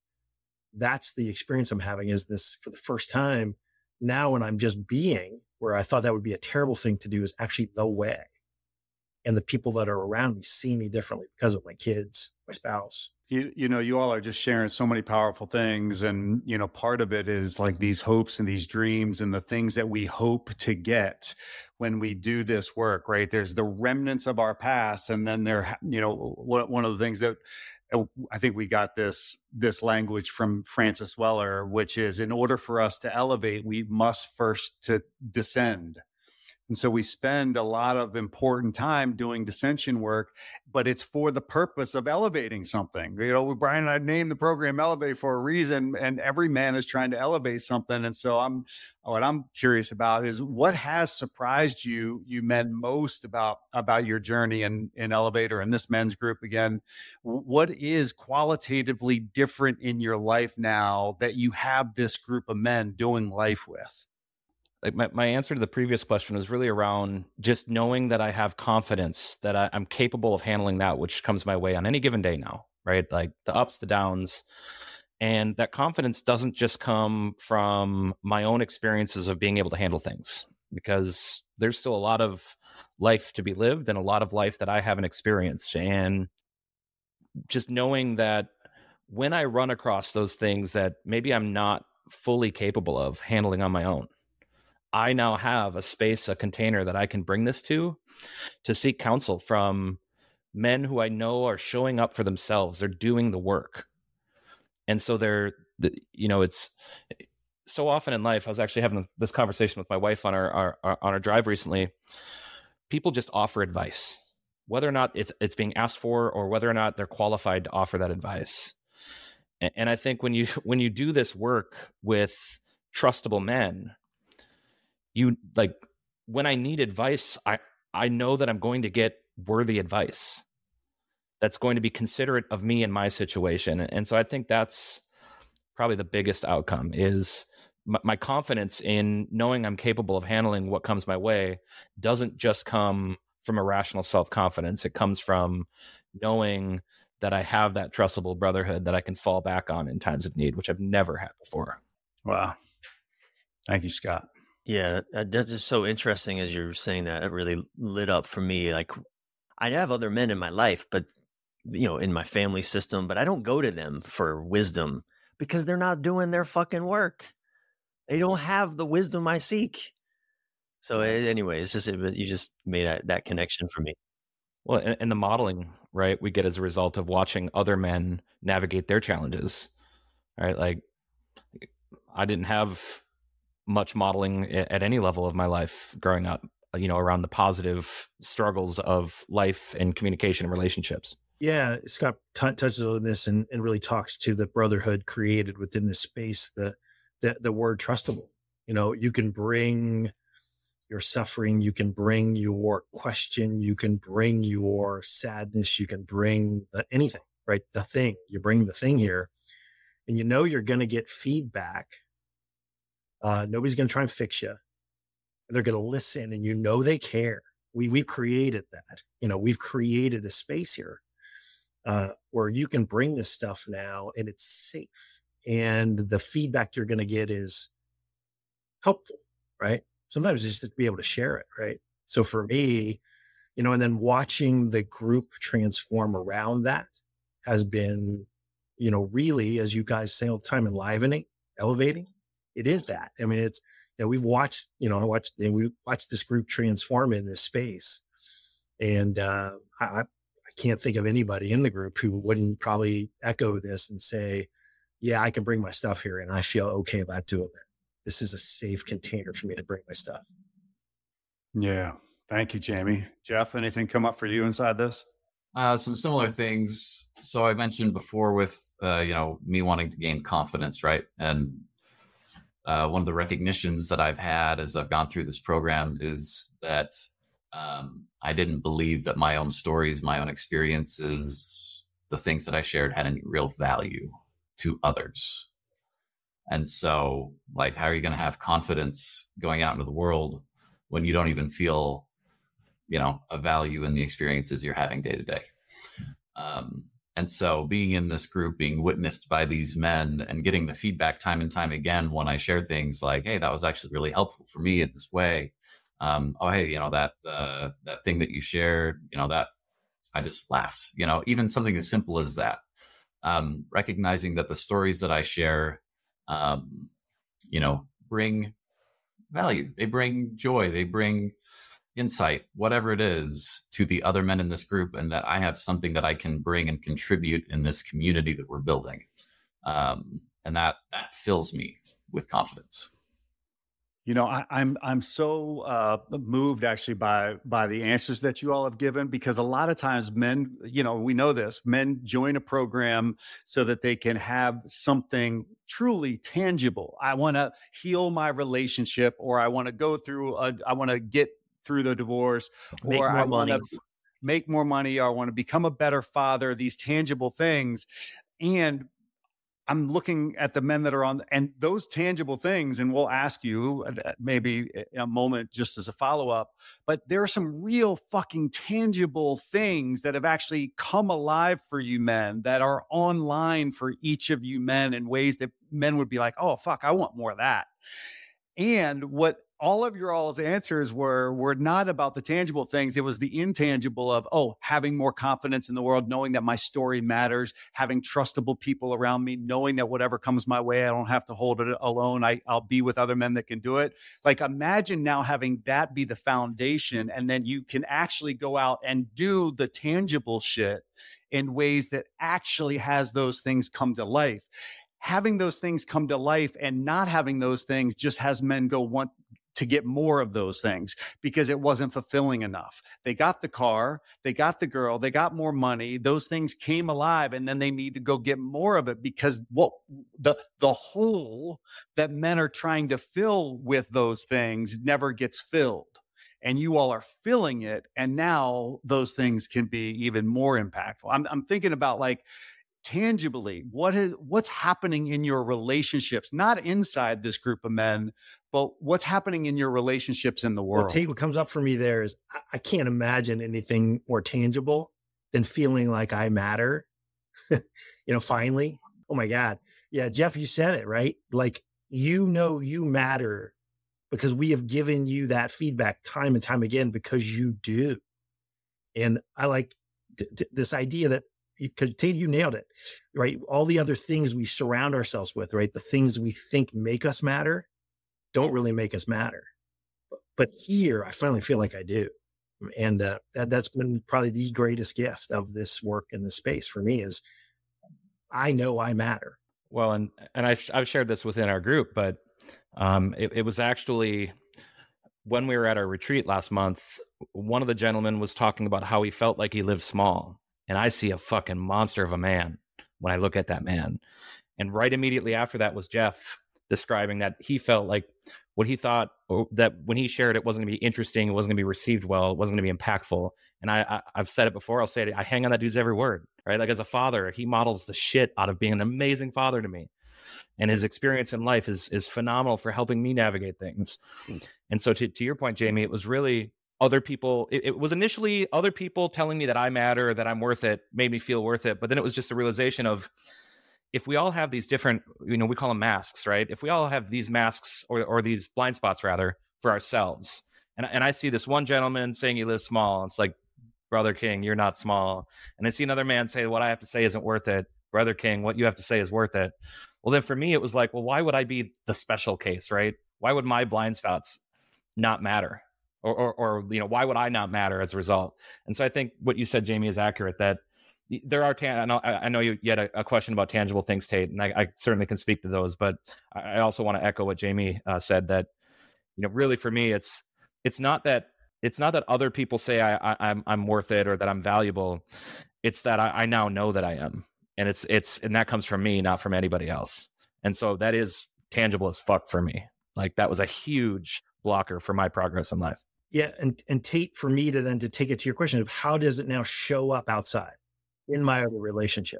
the experience I'm having, is this, for the first time now, when I'm just being, where I thought that would be a terrible thing to do, is actually the way. And the people that are around me see me differently because of my kids, my spouse. You all are just sharing so many powerful things. And, part of it is like these hopes and these dreams and the things that we hope to get when we do this work, right? There's the remnants of our past. And then one of the things that I think we got this language from Francis Weller, which is, in order for us to elevate, we must first to descend. And so we spend a lot of important time doing descension work, but it's for the purpose of elevating something. Brian and I named the program Elevate for a reason, and every man is trying to elevate something. And so what I'm curious about is, what has surprised you men most about your journey in Elevator and this men's group again? What is qualitatively different in your life now that you have this group of men doing life with? Like my answer to the previous question was really around just knowing that I have confidence that I'm capable of handling that which comes my way on any given day now, right? Like the ups, the downs. And that confidence doesn't just come from my own experiences of being able to handle things, because there's still a lot of life to be lived and a lot of life that I haven't experienced. And just knowing that when I run across those things that maybe I'm not fully capable of handling on my own, I now have a space, a container that I can bring this to seek counsel from men who I know are showing up for themselves. They're doing the work. And so it's so often in life. I was actually having this conversation with my wife on our drive recently. People just offer advice. whether or not it's being asked for or whether or not they're qualified to offer that advice. And I think when you do this work with trustable men, you like, when I need advice, I know that I'm going to get worthy advice that's going to be considerate of me and my situation. And so I think that's probably the biggest outcome is my confidence in knowing I'm capable of handling what comes my way doesn't just come from a rational self-confidence. It comes from knowing that I have that trustable brotherhood that I can fall back on in times of need, which I've never had before. Wow. Thank you, Scott. Yeah, that's just so interesting as you're saying that. It really lit up for me. Like, I have other men in my life, but in my family system, but I don't go to them for wisdom because they're not doing their fucking work. They don't have the wisdom I seek. So anyway, it's just you just made that connection for me. Well, and the modeling, right, we get as a result of watching other men navigate their challenges, right? Like, I didn't have much modeling at any level of my life growing up, around the positive struggles of life and communication and relationships. Yeah, Scott touches on this and really talks to the brotherhood created within this space, the word trustable. You can bring your suffering, you can bring your question, you can bring your sadness, you can bring anything, right? The thing, you bring the thing here, and you're going to get feedback. Nobody's going to try and fix you. They're going to listen, and they care. We've created that. We've created a space here where you can bring this stuff now, and it's safe. And the feedback you're going to get is helpful, right? Sometimes it's just to be able to share it, right? So for me, and then watching the group transform around that has been, really, as you guys say all the time, enlivening, elevating. It is that. I mean, it's, we've watched, we watched this group transform in this space. And I can't think of anybody in the group who wouldn't probably echo this and say, yeah, I can bring my stuff here and I feel okay about doing that. This is a safe container for me to bring my stuff. Yeah. Thank you, Jamie. Jeff, anything come up for you inside this? Some similar things. So I mentioned before with, me wanting to gain confidence, right? And one of the recognitions that I've had as I've gone through this program is that I didn't believe that my own stories, my own experiences, the things that I shared had any real value to others. And so, like, how are you going to have confidence going out into the world when you don't even feel, a value in the experiences you're having day to day? And so being in this group, being witnessed by these men and getting the feedback time and time again when I shared things like, hey, that was actually really helpful for me in this way. Oh, hey, that thing that you shared, that I just laughed, even something as simple as that. Recognizing that the stories that I share, bring value, they bring joy, they bring insight, whatever it is, to the other men in this group, and that I have something that I can bring and contribute in this community that we're building. And that fills me with confidence. I'm so moved actually by the answers that you all have given, because a lot of times men, we know this, men join a program so that they can have something truly tangible. I want to heal my relationship, or I want to go through I want to get through the divorce, or I want to make more money, or I want to become a better father, these tangible things. And I'm looking at the men that are on, and those tangible things, and we'll ask you maybe a moment just as a follow-up, but there are some real fucking tangible things that have actually come alive for you men, that are online for each of you men in ways that men would be like, oh, fuck, I want more of that. And what all of your all's answers were not about the tangible things. It was the intangible of, having more confidence in the world, knowing that my story matters, having trustable people around me, knowing that whatever comes my way, I don't have to hold it alone. I'll be with other men that can do it. Like, imagine now having that be the foundation, and then you can actually go out and do the tangible shit in ways that actually has those things come to life. Having those things come to life and not having those things just has men go to get more of those things because it wasn't fulfilling enough. They got the car, they got the girl, they got more money. Those things came alive, and then they need to go get more of it because what the hole that men are trying to fill with those things never gets filled. And you all are filling it, and now those things can be even more impactful. I'm thinking about like tangibly what's happening in your relationships, not inside this group of men, but what's happening in your relationships in the world. Well, Tate, what comes up for me there is I can't imagine anything more tangible than feeling like I matter. Finally. Oh my God. Yeah, Jeff, you said it, right? Like, you matter because we have given you that feedback time and time again because you do. And I like this idea that you nailed it, right? All the other things we surround ourselves with, right? The things we think make us matter don't really make us matter. But here, I finally feel like I do. And that's been probably the greatest gift of this work in this space for me is I know I matter. Well, and I've shared this within our group, but it was actually when we were at our retreat last month, one of the gentlemen was talking about how he felt like he lived small. And I see a fucking monster of a man when I look at that man. And right immediately after that was Jeff describing that he felt like what he thought that when he shared it wasn't going to be interesting, it wasn't going to be received well, it wasn't going to be impactful. And I've said it before, I'll say it, I hang on that dude's every word, right? Like as a father, he models the shit out of being an amazing father to me. And his experience in life is phenomenal for helping me navigate things. And so to your point, Jamie, it was really other people. It was initially other people telling me that I matter, that I'm worth it, made me feel worth it. But then it was just a realization of if we all have these different, we call them masks, right? If we all have these masks or these blind spots rather for ourselves. And I see this one gentleman saying he lives small. It's like, Brother King, you're not small. And I see another man say, what I have to say isn't worth it. Brother King, what you have to say is worth it. Well, then for me, it was like, well, why would I be the special case, right? Why would my blind spots not matter? Or why would I not matter as a result? And so I think what you said, Jamie, is accurate, that there are, I know you had a question about tangible things, Tate, and I certainly can speak to those, but I also want to echo what Jamie said, that, really for me, it's not that other people say I'm worth it or that I'm valuable. It's that I now know that I am. And and that comes from me, not from anybody else. And so that is tangible as fuck for me. Like that was a huge blocker for my progress in life. Yeah. And Tate, for me to take it to your question of how does it now show up outside in my other relationship?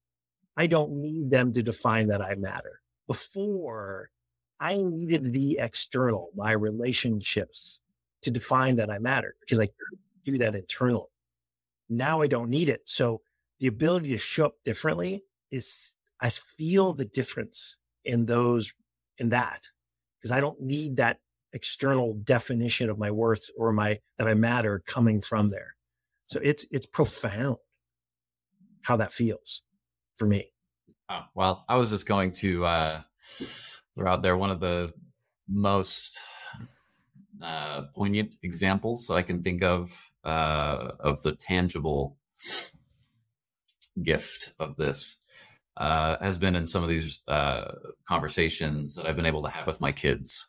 I don't need them to define that I matter. Before, I needed the external, my relationships, to define that I mattered because I couldn't do that internally. Now I don't need it. So the ability to show up differently is, I feel the difference in that, because I don't need that external definition of my worth or that I matter coming from there. So it's profound how that feels for me. Oh, well, I was just going to throw out there one of the most poignant examples I can think of the tangible gift of this has been in some of these conversations that I've been able to have with my kids.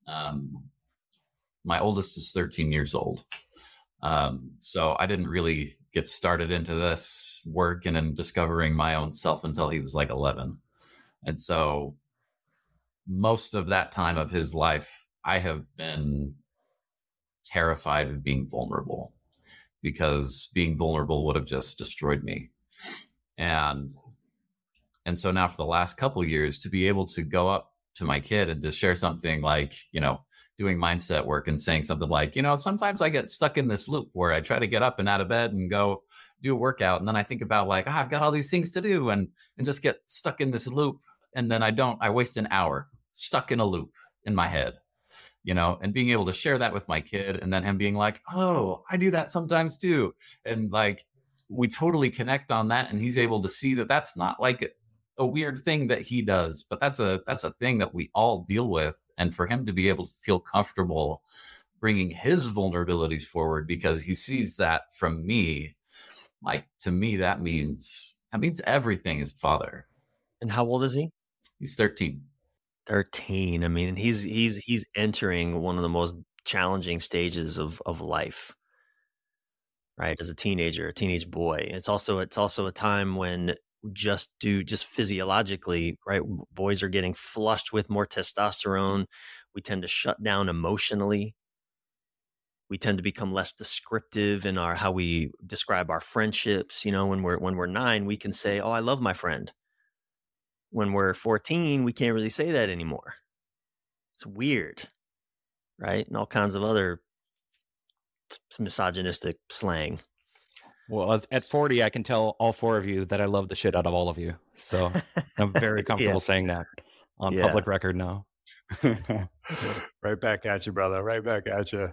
My oldest is 13 years old. So I didn't really get started into this work and in discovering my own self until he was like 11. And so most of that time of his life, I have been terrified of being vulnerable, because being vulnerable would have just destroyed me. And so now for the last couple of years, to be able to go up to my kid and to share something like, doing mindset work and saying something like, sometimes I get stuck in this loop where I try to get up and out of bed and go do a workout. And then I think about like, I've got all these things to do and just get stuck in this loop. And then I waste an hour stuck in a loop in my head, and being able to share that with my kid, and then him being like, oh, I do that sometimes too. And like, we totally connect on that. And he's able to see that that's not like a weird thing that he does, but that's a thing that we all deal with. And for him to be able to feel comfortable bringing his vulnerabilities forward because he sees that from me, like, to me, that means everything as father. And how old is he? He's 13. 13. I mean, and he's entering one of the most challenging stages of life, right? As a teenager, a teenage boy. It's also a time when just physiologically, right? Boys are getting flushed with more testosterone. We tend to shut down emotionally. We tend to become less descriptive in how we describe our friendships. When we're 9, we can say, "Oh, I love my friend." When we're 14, we can't really say that anymore. It's weird, right? And all kinds of other misogynistic slang. Well, at 40, I can tell all 4 of you that I love the shit out of all of you. So I'm very comfortable saying that on public record now. Right back at you, brother. Right back at you.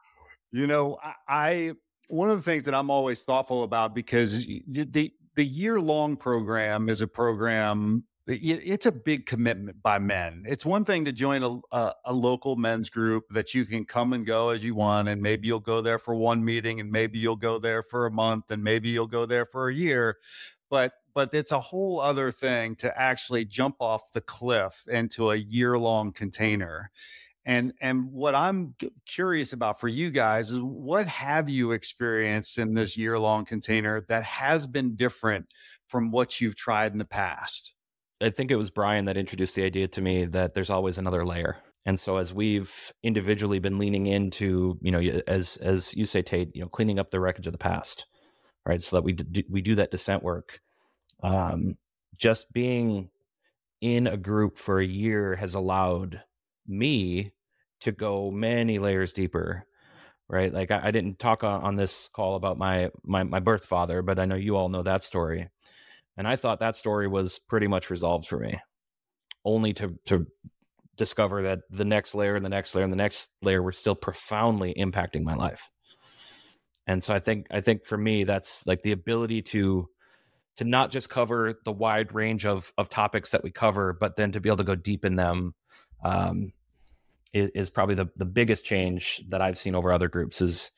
I one of the things that I'm always thoughtful about, because the year-long program is a program, it's a big commitment by men. It's one thing to join a local men's group that you can come and go as you want, and maybe you'll go there for one meeting, and maybe you'll go there for a month, and maybe you'll go there for a year. But it's a whole other thing to actually jump off the cliff into a year-long container. And what I'm curious about for you guys is, what have you experienced in this year-long container that has been different from what you've tried in the past? I think it was Brian that introduced the idea to me that there's always another layer. And so as we've individually been leaning into, as you say, Tate, cleaning up the wreckage of the past, right? So that we do that descent work. Just being in a group for a year has allowed me to go many layers deeper, right? Like I didn't talk on this call about my birth father, but I know you all know that story. And I thought that story was pretty much resolved for me, only to discover that the next layer and the next layer and the next layer were still profoundly impacting my life. And so I think for me, that's like the ability to not just cover the wide range of topics that we cover, but then to be able to go deep in them is probably the biggest change that I've seen over other groups. Is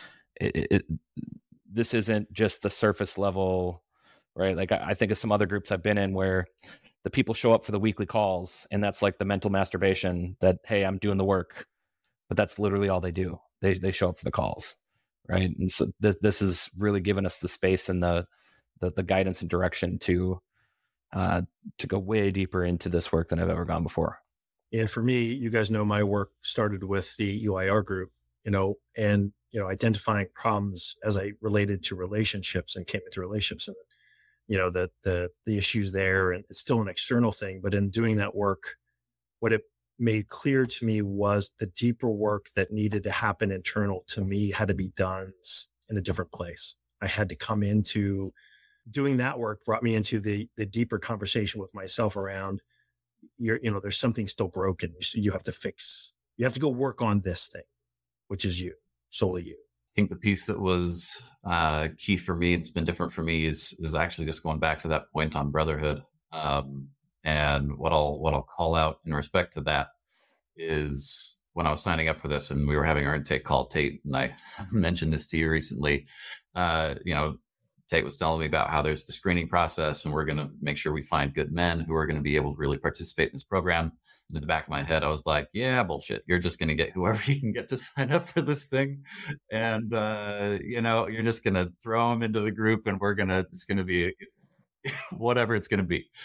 this isn't just the surface level, right? Like I think of some other groups I've been in where the people show up for the weekly calls, and that's like the mental masturbation that, hey, I'm doing the work, but that's literally all they do. They show up for the calls, right? And so this has really given us the space and the guidance and direction to go way deeper into this work than I've ever gone before. And for me, you guys know my work started with the UIR group, and identifying problems as I related to relationships and came into relationships, and the issues there. And it's still an external thing, but in doing that work, what it made clear to me was the deeper work that needed to happen internal to me had to be done in a different place. I had to come into doing that work, brought me into the deeper conversation with myself around there's something still broken. You have to fix, you have to go work on this thing, which is you, solely you. I think the piece that was key for me, it's been different for me, is actually just going back to that point on brotherhood. And what I'll call out in respect to that is, when I was signing up for this and we were having our intake call, Tate, and I mentioned this to you recently, Tate was telling me about how there's the screening process, and we're going to make sure we find good men who are going to be able to really participate in this program. And in the back of my head, I was like, yeah, bullshit. You're just going to get whoever you can get to sign up for this thing. And, you're just going to throw them into the group, and it's going to be whatever it's going to be.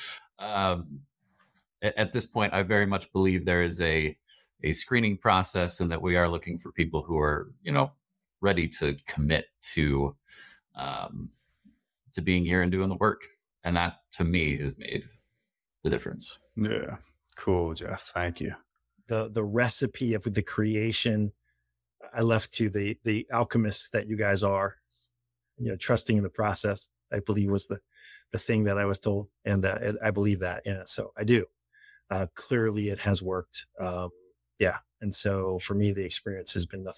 At this point, I very much believe there is a screening process, and that we are looking for people who are, ready to commit to being here and doing the work. And that, to me, has made the difference. Yeah. Cool, Jeff. Thank you. The recipe of the creation, I left to the alchemists that you guys are, trusting in the process, I believe was the thing that I was told. And I believe that. Yeah. So I do. Clearly it has worked. Yeah. And so for me, the experience has been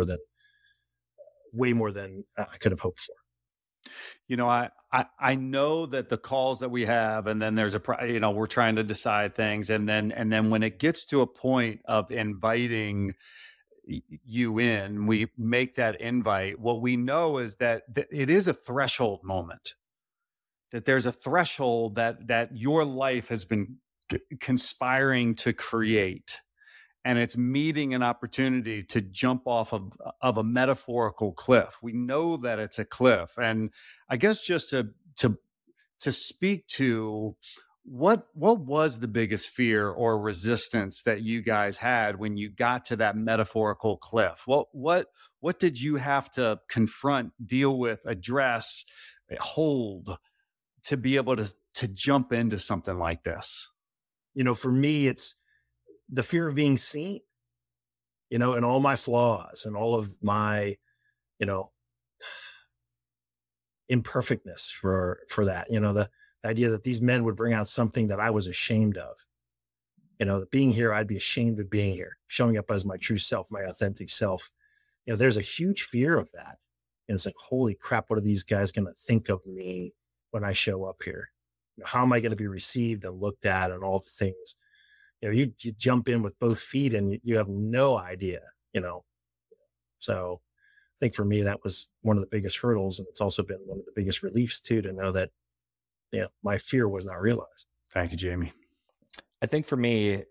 way more than I could have hoped for. I know that the calls that we have, and then there's we're trying to decide things. And then when it gets to a point of inviting you in, we make that invite. What we know is that it is a threshold moment, that there's a threshold that your life has been conspiring to create, and it's meeting an opportunity to jump off of a metaphorical cliff. We know that it's a cliff. And I guess just to speak to what was the biggest fear or resistance that you guys had when you got to that metaphorical cliff? What did you have to confront, deal with, address, hold to be able to jump into something like this? For me, it's the fear of being seen, and all my flaws and all of my, imperfectness for that, the idea that these men would bring out something that I was ashamed of, that being here, I'd be ashamed of being here, showing up as my true self, my authentic self. There's a huge fear of that. And it's like, holy crap, what are these guys going to think of me when I show up here? How am I going to be received and looked at and all the things? You jump in with both feet and you have no idea, So I think for me, that was one of the biggest hurdles. And it's also been one of the biggest reliefs too, to know that, my fear was not realized. Thank you, Jamie. I think for me,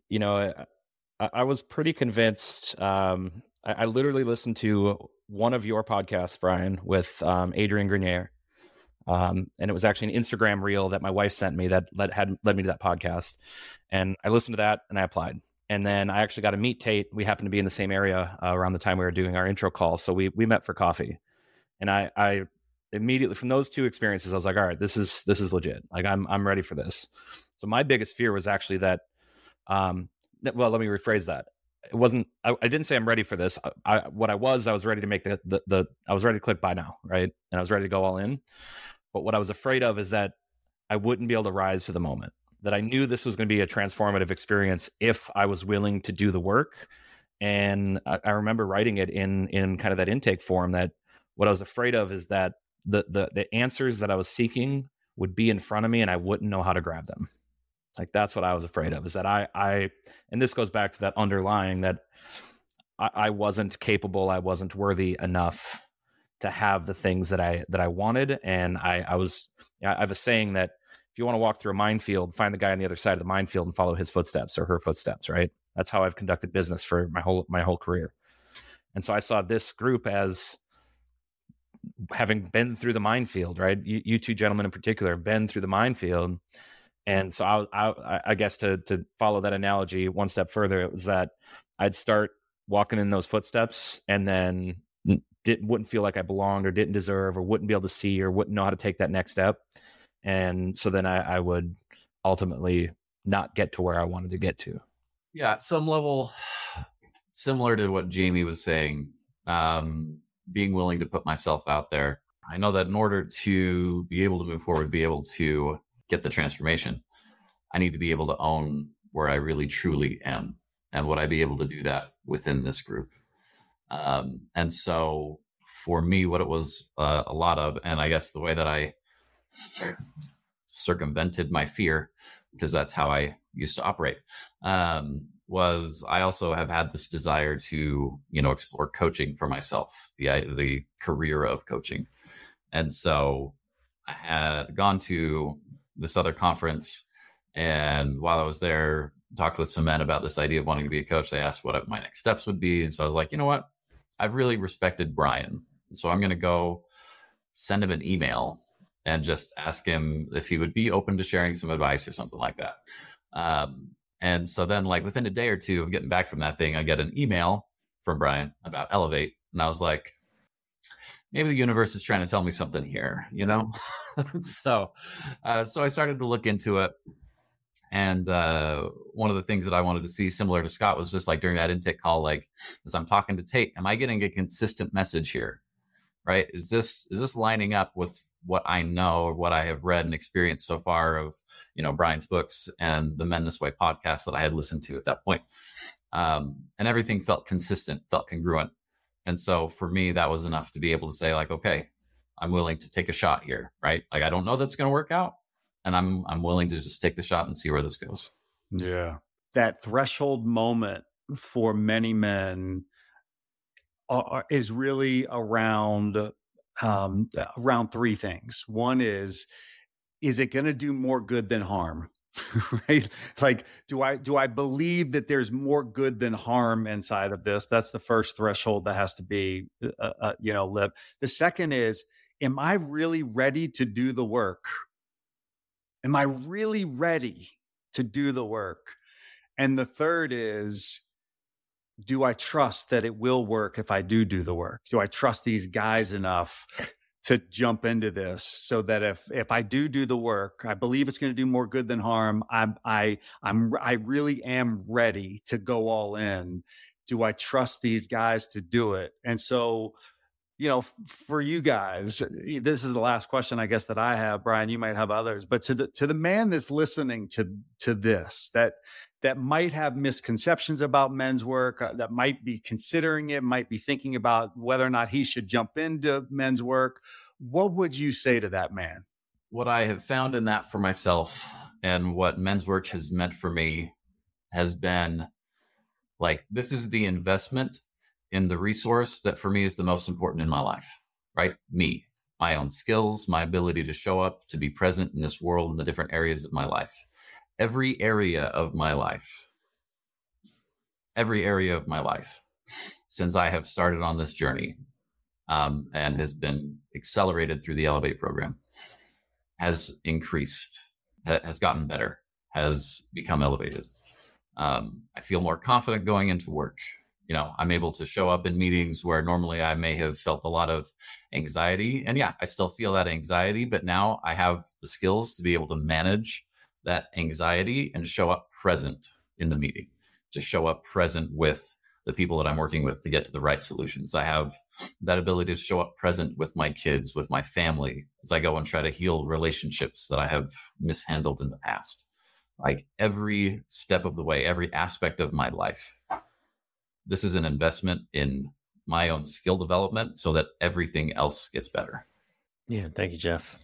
I was pretty convinced. I literally listened to one of your podcasts, Brian, with Adrian Grenier. And it was actually an Instagram reel that my wife sent me that led me to that podcast. And I listened to that and I applied. And then I actually got to meet Tate. We happened to be in the same area around the time we were doing our intro call. So we met for coffee. And I immediately, from those two experiences, I was like, all right, this is legit. Like I'm ready for this. So my biggest fear was actually that, well, let me rephrase that. It wasn't, I didn't say I'm ready for this. I was ready to make I was ready to click buy now. Right. And I was ready to go all in. But what I was afraid of is that I wouldn't be able to rise to the moment, that I knew this was going to be a transformative experience if I was willing to do the work. And I remember writing it in kind of that intake form, that what I was afraid of is that the answers that I was seeking would be in front of me and I wouldn't know how to grab them. Like, that's what I was afraid of, is that I and this goes back to that underlying that I wasn't capable, I wasn't worthy enough to have the things that I wanted. And I have a saying that if you want to walk through a minefield, find the guy on the other side of the minefield and follow his footsteps or her footsteps, right? That's how I've conducted business for my whole career. And so I saw this group as having been through the minefield, right? You two gentlemen in particular have been through the minefield. And so I guess to follow that analogy one step further, it was that I'd start walking in those footsteps and then wouldn't feel like I belonged or didn't deserve or wouldn't be able to see or wouldn't know how to take that next step. And so then I would ultimately not get to where I wanted to get to. Yeah, at some level, similar to what Jamie was saying, being willing to put myself out there. I know that in order to be able to move forward, be able to get the transformation, I need to be able to own where I really truly am. And would I be able to do that within this group? And so for me, what it was a lot of, and I guess the way that I circumvented my fear, because that's how I used to operate, was I also have had this desire to, explore coaching for myself, the career of coaching. And so I had gone to this other conference, and while I was there, talked with some men about this idea of wanting to be a coach. They asked what my next steps would be. And so I was like, you know what? I've really respected Brian. So I'm going to go send him an email and just ask him if he would be open to sharing some advice or something like that. And so then, like, within a day or two of getting back from that thing, I get an email from Brian about Elevate. And I was like, maybe the universe is trying to tell me something here, So I started to look into it. And one of the things that I wanted to see, similar to Scott, was just like during that intake call, like, as I'm talking to Tate, am I getting a consistent message here? Right? Is this lining up with what I know or what I have read and experienced so far of, Brian's books and the Men This Way podcast that I had listened to at that point? And everything felt consistent, felt congruent. And so for me, that was enough to be able to say, like, okay, I'm willing to take a shot here, right? Like, I don't know that's going to work out, and I'm willing to just take the shot and see where this goes. Yeah. That threshold moment for many men is really around three things. One is it going to do more good than harm right? Like, do I believe that there's more good than harm inside of this? That's the first threshold that has to be, lived. The second is, am I really ready to do the work? Am I really ready to do the work? And the third is, do I trust that it will work if I do the work? Do I trust these guys enough to jump into this so that if I do the work, I believe it's going to do more good than harm. I really am ready to go all in. Do I trust these guys to do it? And so, for you guys, this is the last question, I guess, that I have. Brian, you might have others, but to the man that's listening to this, that might have misconceptions about men's work, that might be considering it, might be thinking about whether or not he should jump into men's work, what would you say to that man? What I have found in that for myself, and what men's work has meant for me, has been like, this is the investment in the resource that for me is the most important in my life, right? Me, my own skills, my ability to show up, to be present in this world in the different areas of my life. Every area of my life, since I have started on this journey, and has been accelerated through the Elevate program, has increased, has gotten better, has become elevated. I feel more confident going into work. I'm able to show up in meetings where normally I may have felt a lot of anxiety. And yeah, I still feel that anxiety, but now I have the skills to be able to manage that anxiety and show up present in the meeting, to show up present with the people that I'm working with to get to the right solutions. I have that ability to show up present with my kids, with my family, as I go and try to heal relationships that I have mishandled in the past. Like, every step of the way, every aspect of my life, this is an investment in my own skill development so that everything else gets better. Yeah. Thank you, Jeff.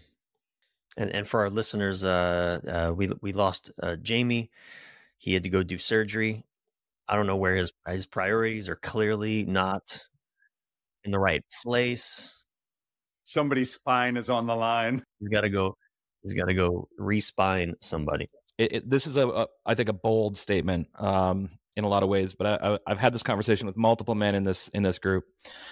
And for our listeners, we lost Jamie. He had to go do surgery. I don't know where his priorities are clearly not in the right place. Somebody's spine is on the line. He's got to go re-spine somebody. This is I think a bold statement in a lot of ways, but I've had this conversation with multiple men in this group.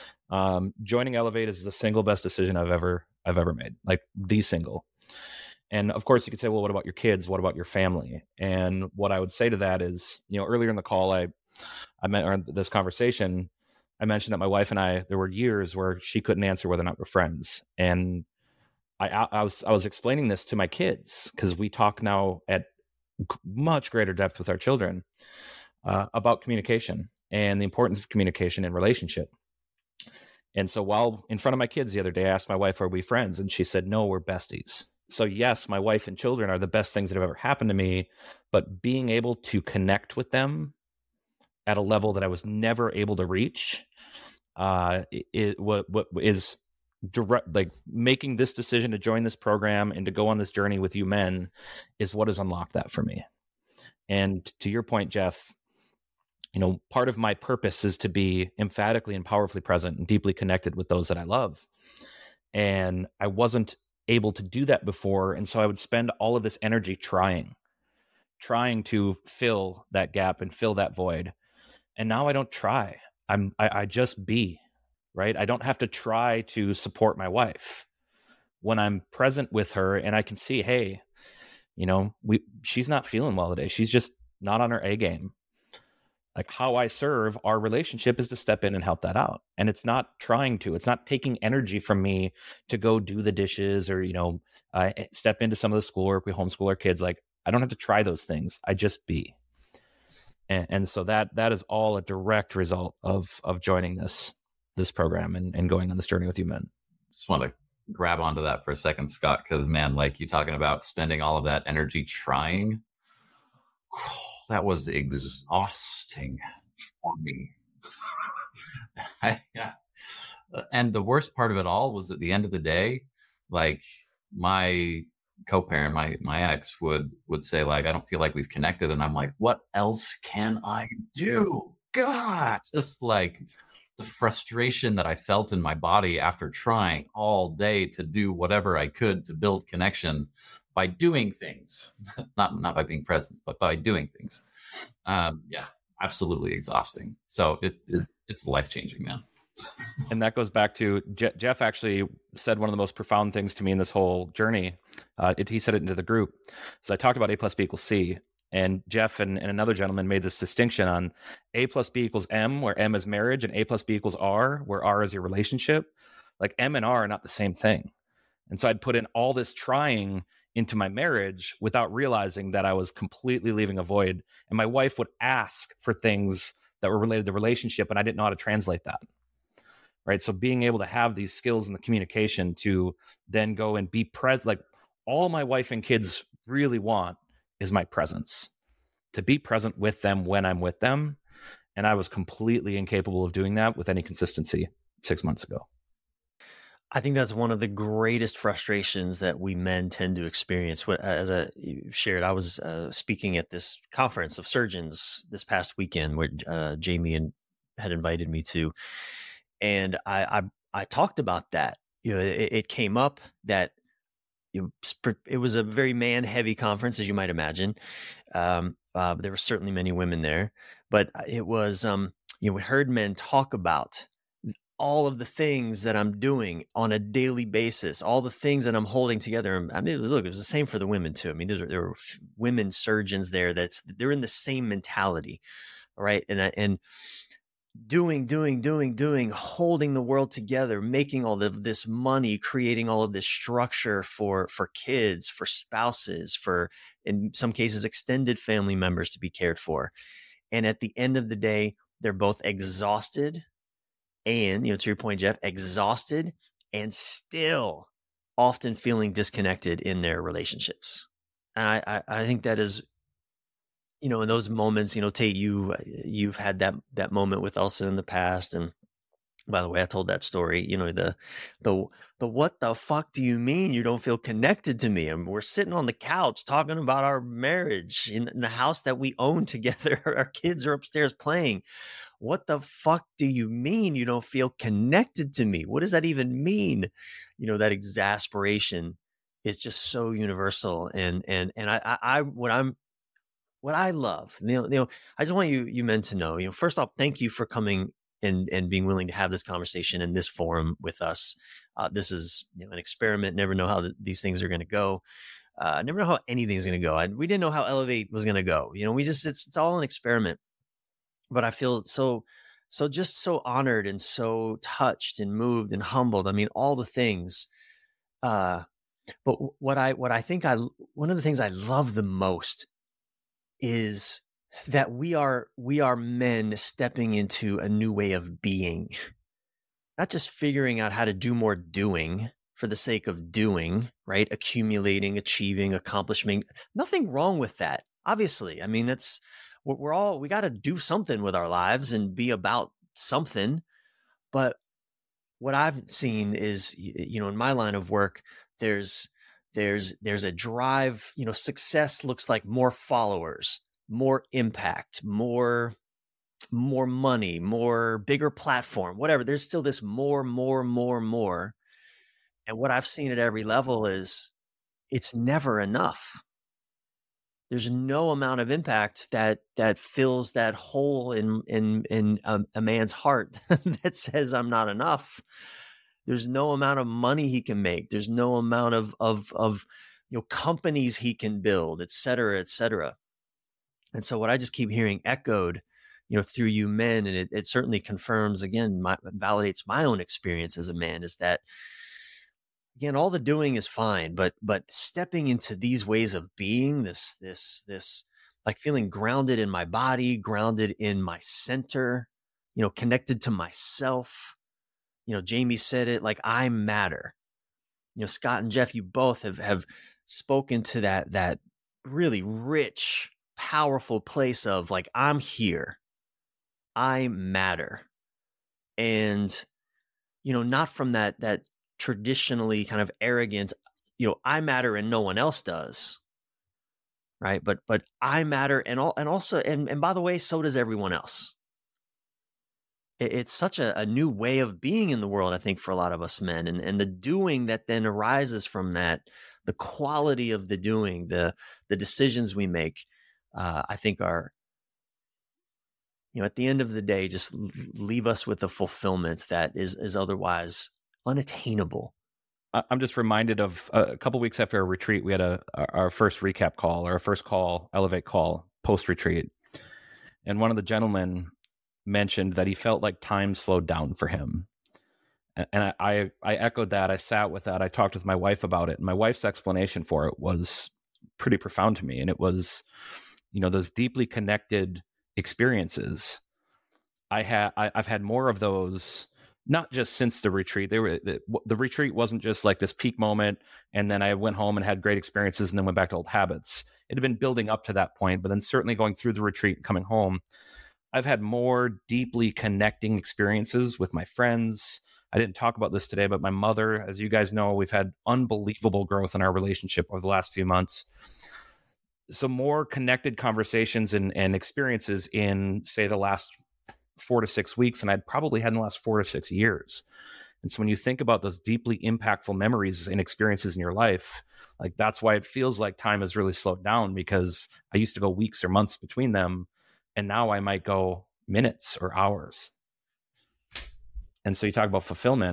Joining Elevate is the single best decision I've ever made, like the single. And of course you could say, well, what about your kids? What about your family? And what I would say to that is, earlier in the call, I this conversation, I mentioned that my wife and I, there were years where she couldn't answer whether or not we're friends. And I was explaining this to my kids, because we talk now at much greater depth with our children about communication and the importance of communication in relationship. And so while in front of my kids the other day, I asked my wife, are we friends? And she said, no, we're besties. So yes, my wife and children are the best things that have ever happened to me, but being able to connect with them at a level that I was never able to reach, what is direct, like making this decision to join this program and to go on this journey with you men, is what has unlocked that for me. And to your point, Jeff, part of my purpose is to be emphatically and powerfully present and deeply connected with those that I love. And I wasn't able to do that before. And so I would spend all of this energy trying to fill that gap and fill that void. And now I don't try. I just be, right? I don't have to try to support my wife. When I'm present with her and I can see, hey, she's not feeling well today. She's just not on her A game. Like, how I serve our relationship is to step in and help that out. And it's not it's not taking energy from me to go do the dishes or, step into some of the schoolwork. We homeschool our kids. Like, I don't have to try those things. I just be. And so that is all a direct result of joining this program and going on this journey with you men. Just want to grab onto that for a second, Scott, because man, like you talking about spending all of that energy trying, that was exhausting for me. And the worst part of it all was, at the end of the day, like, my co-parent, my ex would say, like, I don't feel like we've connected. And I'm like, what else can I do? God, just like the frustration that I felt in my body after trying all day to do whatever I could to build connection by doing things, not by being present, but by doing things. Yeah, absolutely exhausting. So it's life-changing, man. And that goes back to Jeff actually said one of the most profound things to me in this whole journey. He said it into the group. So I talked about A plus B equals C. And Jeff and another gentleman made this distinction on A plus B equals M, where M is marriage, and A plus B equals R, where R is your relationship. Like M and R are not the same thing. And so I'd put in all this trying into my marriage without realizing that I was completely leaving a void. And my wife would ask for things that were related to relationship, and I didn't know how to translate that. Right. So being able to have these skills in the communication to then go and be present, like all my wife and kids really want is my presence, to be present with them when I'm with them. And I was completely incapable of doing that with any consistency 6 months ago. I think that's one of the greatest frustrations that we men tend to experience. As I shared, I was speaking at this conference of surgeons this past weekend where Jamie had invited me to. And I talked about that. It came up that it was a very man-heavy conference, as you might imagine. There were certainly many women there, but it was we heard men talk about all of the things that I'm doing on a daily basis, all the things that I'm holding together. I mean, look, it was the same for the women too. I mean, there were women surgeons there they're in the same mentality, right? And doing, holding the world together, making all of this money, creating all of this structure for kids, for spouses, for, in some cases, extended family members to be cared for. And at the end of the day, they're both exhausted and, to your point, Jeff, exhausted and still often feeling disconnected in their relationships. And I think that is, in those moments, Tate, you've had that moment with Elsa in the past. And by the way, I told that story, the what the fuck do you mean you don't feel connected to me? And we're sitting on the couch talking about our marriage in the house that we own together. Our kids are upstairs playing. What the fuck do you mean you don't feel connected to me? What does that even mean? That exasperation is just so universal. And what I love, I just want you men to know, first off, thank you for coming and being willing to have this conversation in this forum with us. This is an experiment. Never know how these things are going to go. Never know how anything's going to go. And we didn't know how Elevate was going to go. It's all an experiment. But I feel so honored and so touched and moved and humbled. I mean, all the things. But one of the things I love the most is that we are men stepping into a new way of being, not just figuring out how to do more doing for the sake of doing, right? Accumulating, achieving, accomplishing. Nothing wrong with that. Obviously. I mean, we got to do something with our lives and be about something. But what I've seen is, in my line of work, there's a drive, success looks like more followers, more impact, more money, bigger platform, whatever. There's still this more. And what I've seen at every level is it's never enough. There's no amount of impact that fills that hole in a man's heart that says I'm not enough. There's no amount of money he can make. There's no amount of companies he can build, et cetera, et cetera. And so what I just keep hearing echoed, through you men, and it certainly confirms again, validates my own experience as a man, is that again, all the doing is fine, but stepping into these ways of being, this like feeling grounded in my body, grounded in my center, connected to myself. Jamie said it, like, I matter. Scott and Jeff, you both have spoken to that really rich, powerful place of like, I'm here, I matter. And, not from that traditionally kind of arrogant, I matter and no one else does. Right. But I matter and also, and by the way, so does everyone else. it's such a new way of being in the world, I think, for a lot of us men, and the doing that then arises from that, the quality of the doing, the decisions we make, I think are, at the end of the day, just leave us with a fulfillment that is otherwise unattainable. I'm just reminded of a couple of weeks after our retreat, we had our first recap call, or our first call, Elevate call, post-retreat. And one of the gentlemen mentioned that he felt like time slowed down for him. And I echoed that. I sat with that. I talked with my wife about it. And my wife's explanation for it was pretty profound to me. And it was, those deeply connected experiences. I've had more of those, not just since the retreat. The retreat wasn't just like this peak moment, and then I went home and had great experiences and then went back to old habits. It had been building up to that point, but then certainly going through the retreat and coming home, I've had more deeply connecting experiences with my friends. I didn't talk about this today, but my mother, as you guys know, we've had unbelievable growth in our relationship over the last few months. So more connected conversations and experiences in, say, the last 4 to 6 weeks, and I'd probably had in the last 4 to 6 years. And so when you think about those deeply impactful memories and experiences in your life, like that's why it feels like time has really slowed down, because I used to go weeks or months between them, and now I might go minutes or hours. And so you talk about fulfillment.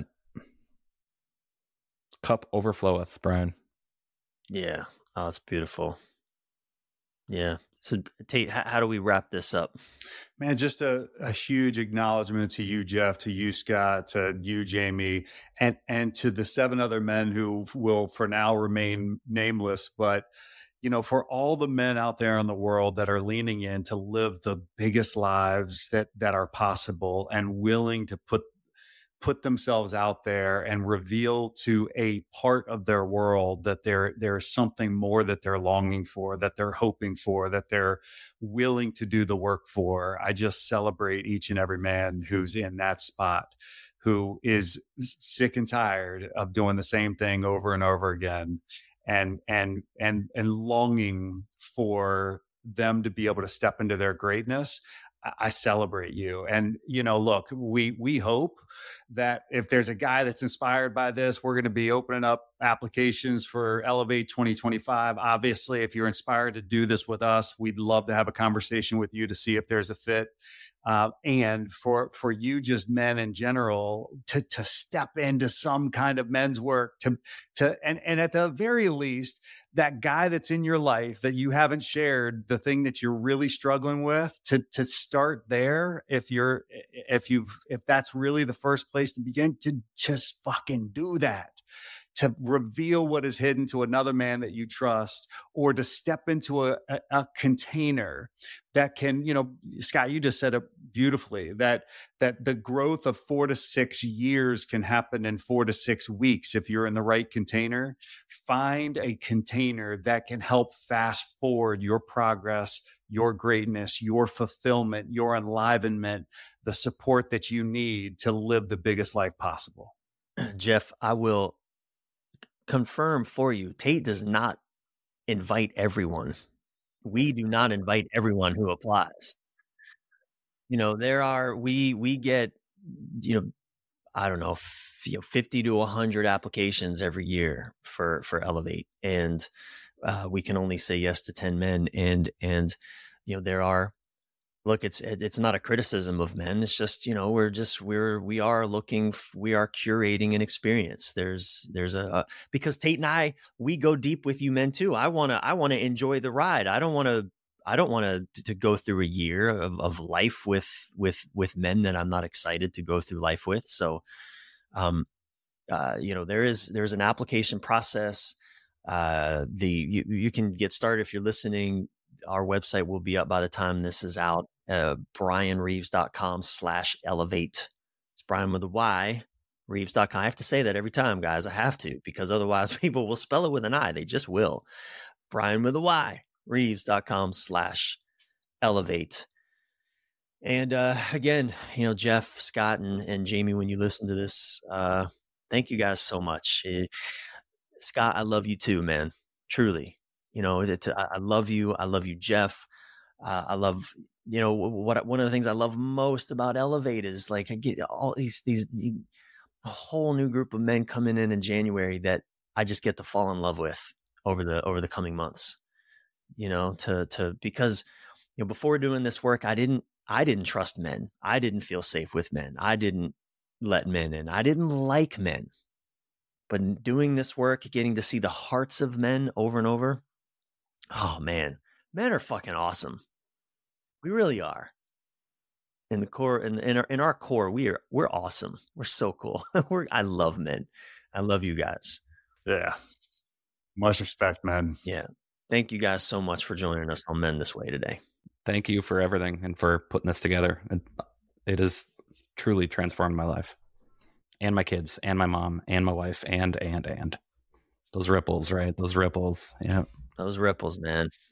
Cup overfloweth, Brian. Yeah. Oh, that's beautiful. Yeah. So Tate, how do we wrap this up? Man, just a huge acknowledgement to you, Jeff, to you, Scott, to you, Jamie, and to the 7 other men who will for now remain nameless. But, for all the men out there in the world that are leaning in to live the biggest lives that are possible and willing to put themselves out there and reveal to a part of their world that there is something more that they're longing for, that they're hoping for, that they're willing to do the work for. I just celebrate each and every man who's in that spot, who is sick and tired of doing the same thing over and over again, and longing for them to be able to step into their greatness. I celebrate you. And, look, we hope that if there's a guy that's inspired by this, we're going to be opening up applications for Elevate 2025. Obviously, if you're inspired to do this with us, we'd love to have a conversation with you to see if there's a fit. And for you, just men in general, to step into some kind of men's work, and at the very least, that guy that's in your life that you haven't shared the thing that you're really struggling with, to start there. If that's really the first place to begin, to just fucking do that. To reveal what is hidden to another man that you trust, or to step into a container that can, Scott, you just said it beautifully, that the growth of 4 to 6 years can happen in 4 to 6 weeks if you're in the right container. Find a container that can help fast forward your progress, your greatness, your fulfillment, your enlivenment, the support that you need to live the biggest life possible. Jeff, I will confirm for you, Tate does not invite everyone. We do not invite everyone who applies. We get, I don't know, 50 to 100 applications every year for Elevate. And we can only say yes to 10 men. And there are, look, it's not a criticism of men. It's just, we are curating an experience. There's because Tate and I, we go deep with you men too. I want to enjoy the ride. I don't want to go through a year of life with men that I'm not excited to go through life with. So, there's an application process. You can get started if you're listening. Our website will be up by the time this is out. BrianReeves.com/elevate. It's Brian with a Y, Reeves.com. I have to say that every time, guys. I have to, because otherwise people will spell it with an I. They just will. Brian with a Y, Reeves.com/elevate. And again, Jeff, Scott, and Jamie, when you listen to this, thank you guys so much. Scott, I love you too, man. Truly. I love you. I love you, Jeff. I love one of the things I love most about Elevate is like I get all these a whole new group of men coming in January that I just get to fall in love with over the coming months, because, before doing this work, I didn't trust men. I didn't feel safe with men. I didn't let men in. I didn't like men. But doing this work, getting to see the hearts of men over and over, oh man, men are fucking awesome. We really are. In the core, in our core, we're awesome. We're so cool. I love men. I love you guys. Yeah. Much respect, man. Yeah. Thank you guys so much for joining us on Men This Way today. Thank you for everything and for putting this together. It has truly transformed my life and my kids and my mom and my wife and those ripples, right? Those ripples. Yeah. Those ripples, man.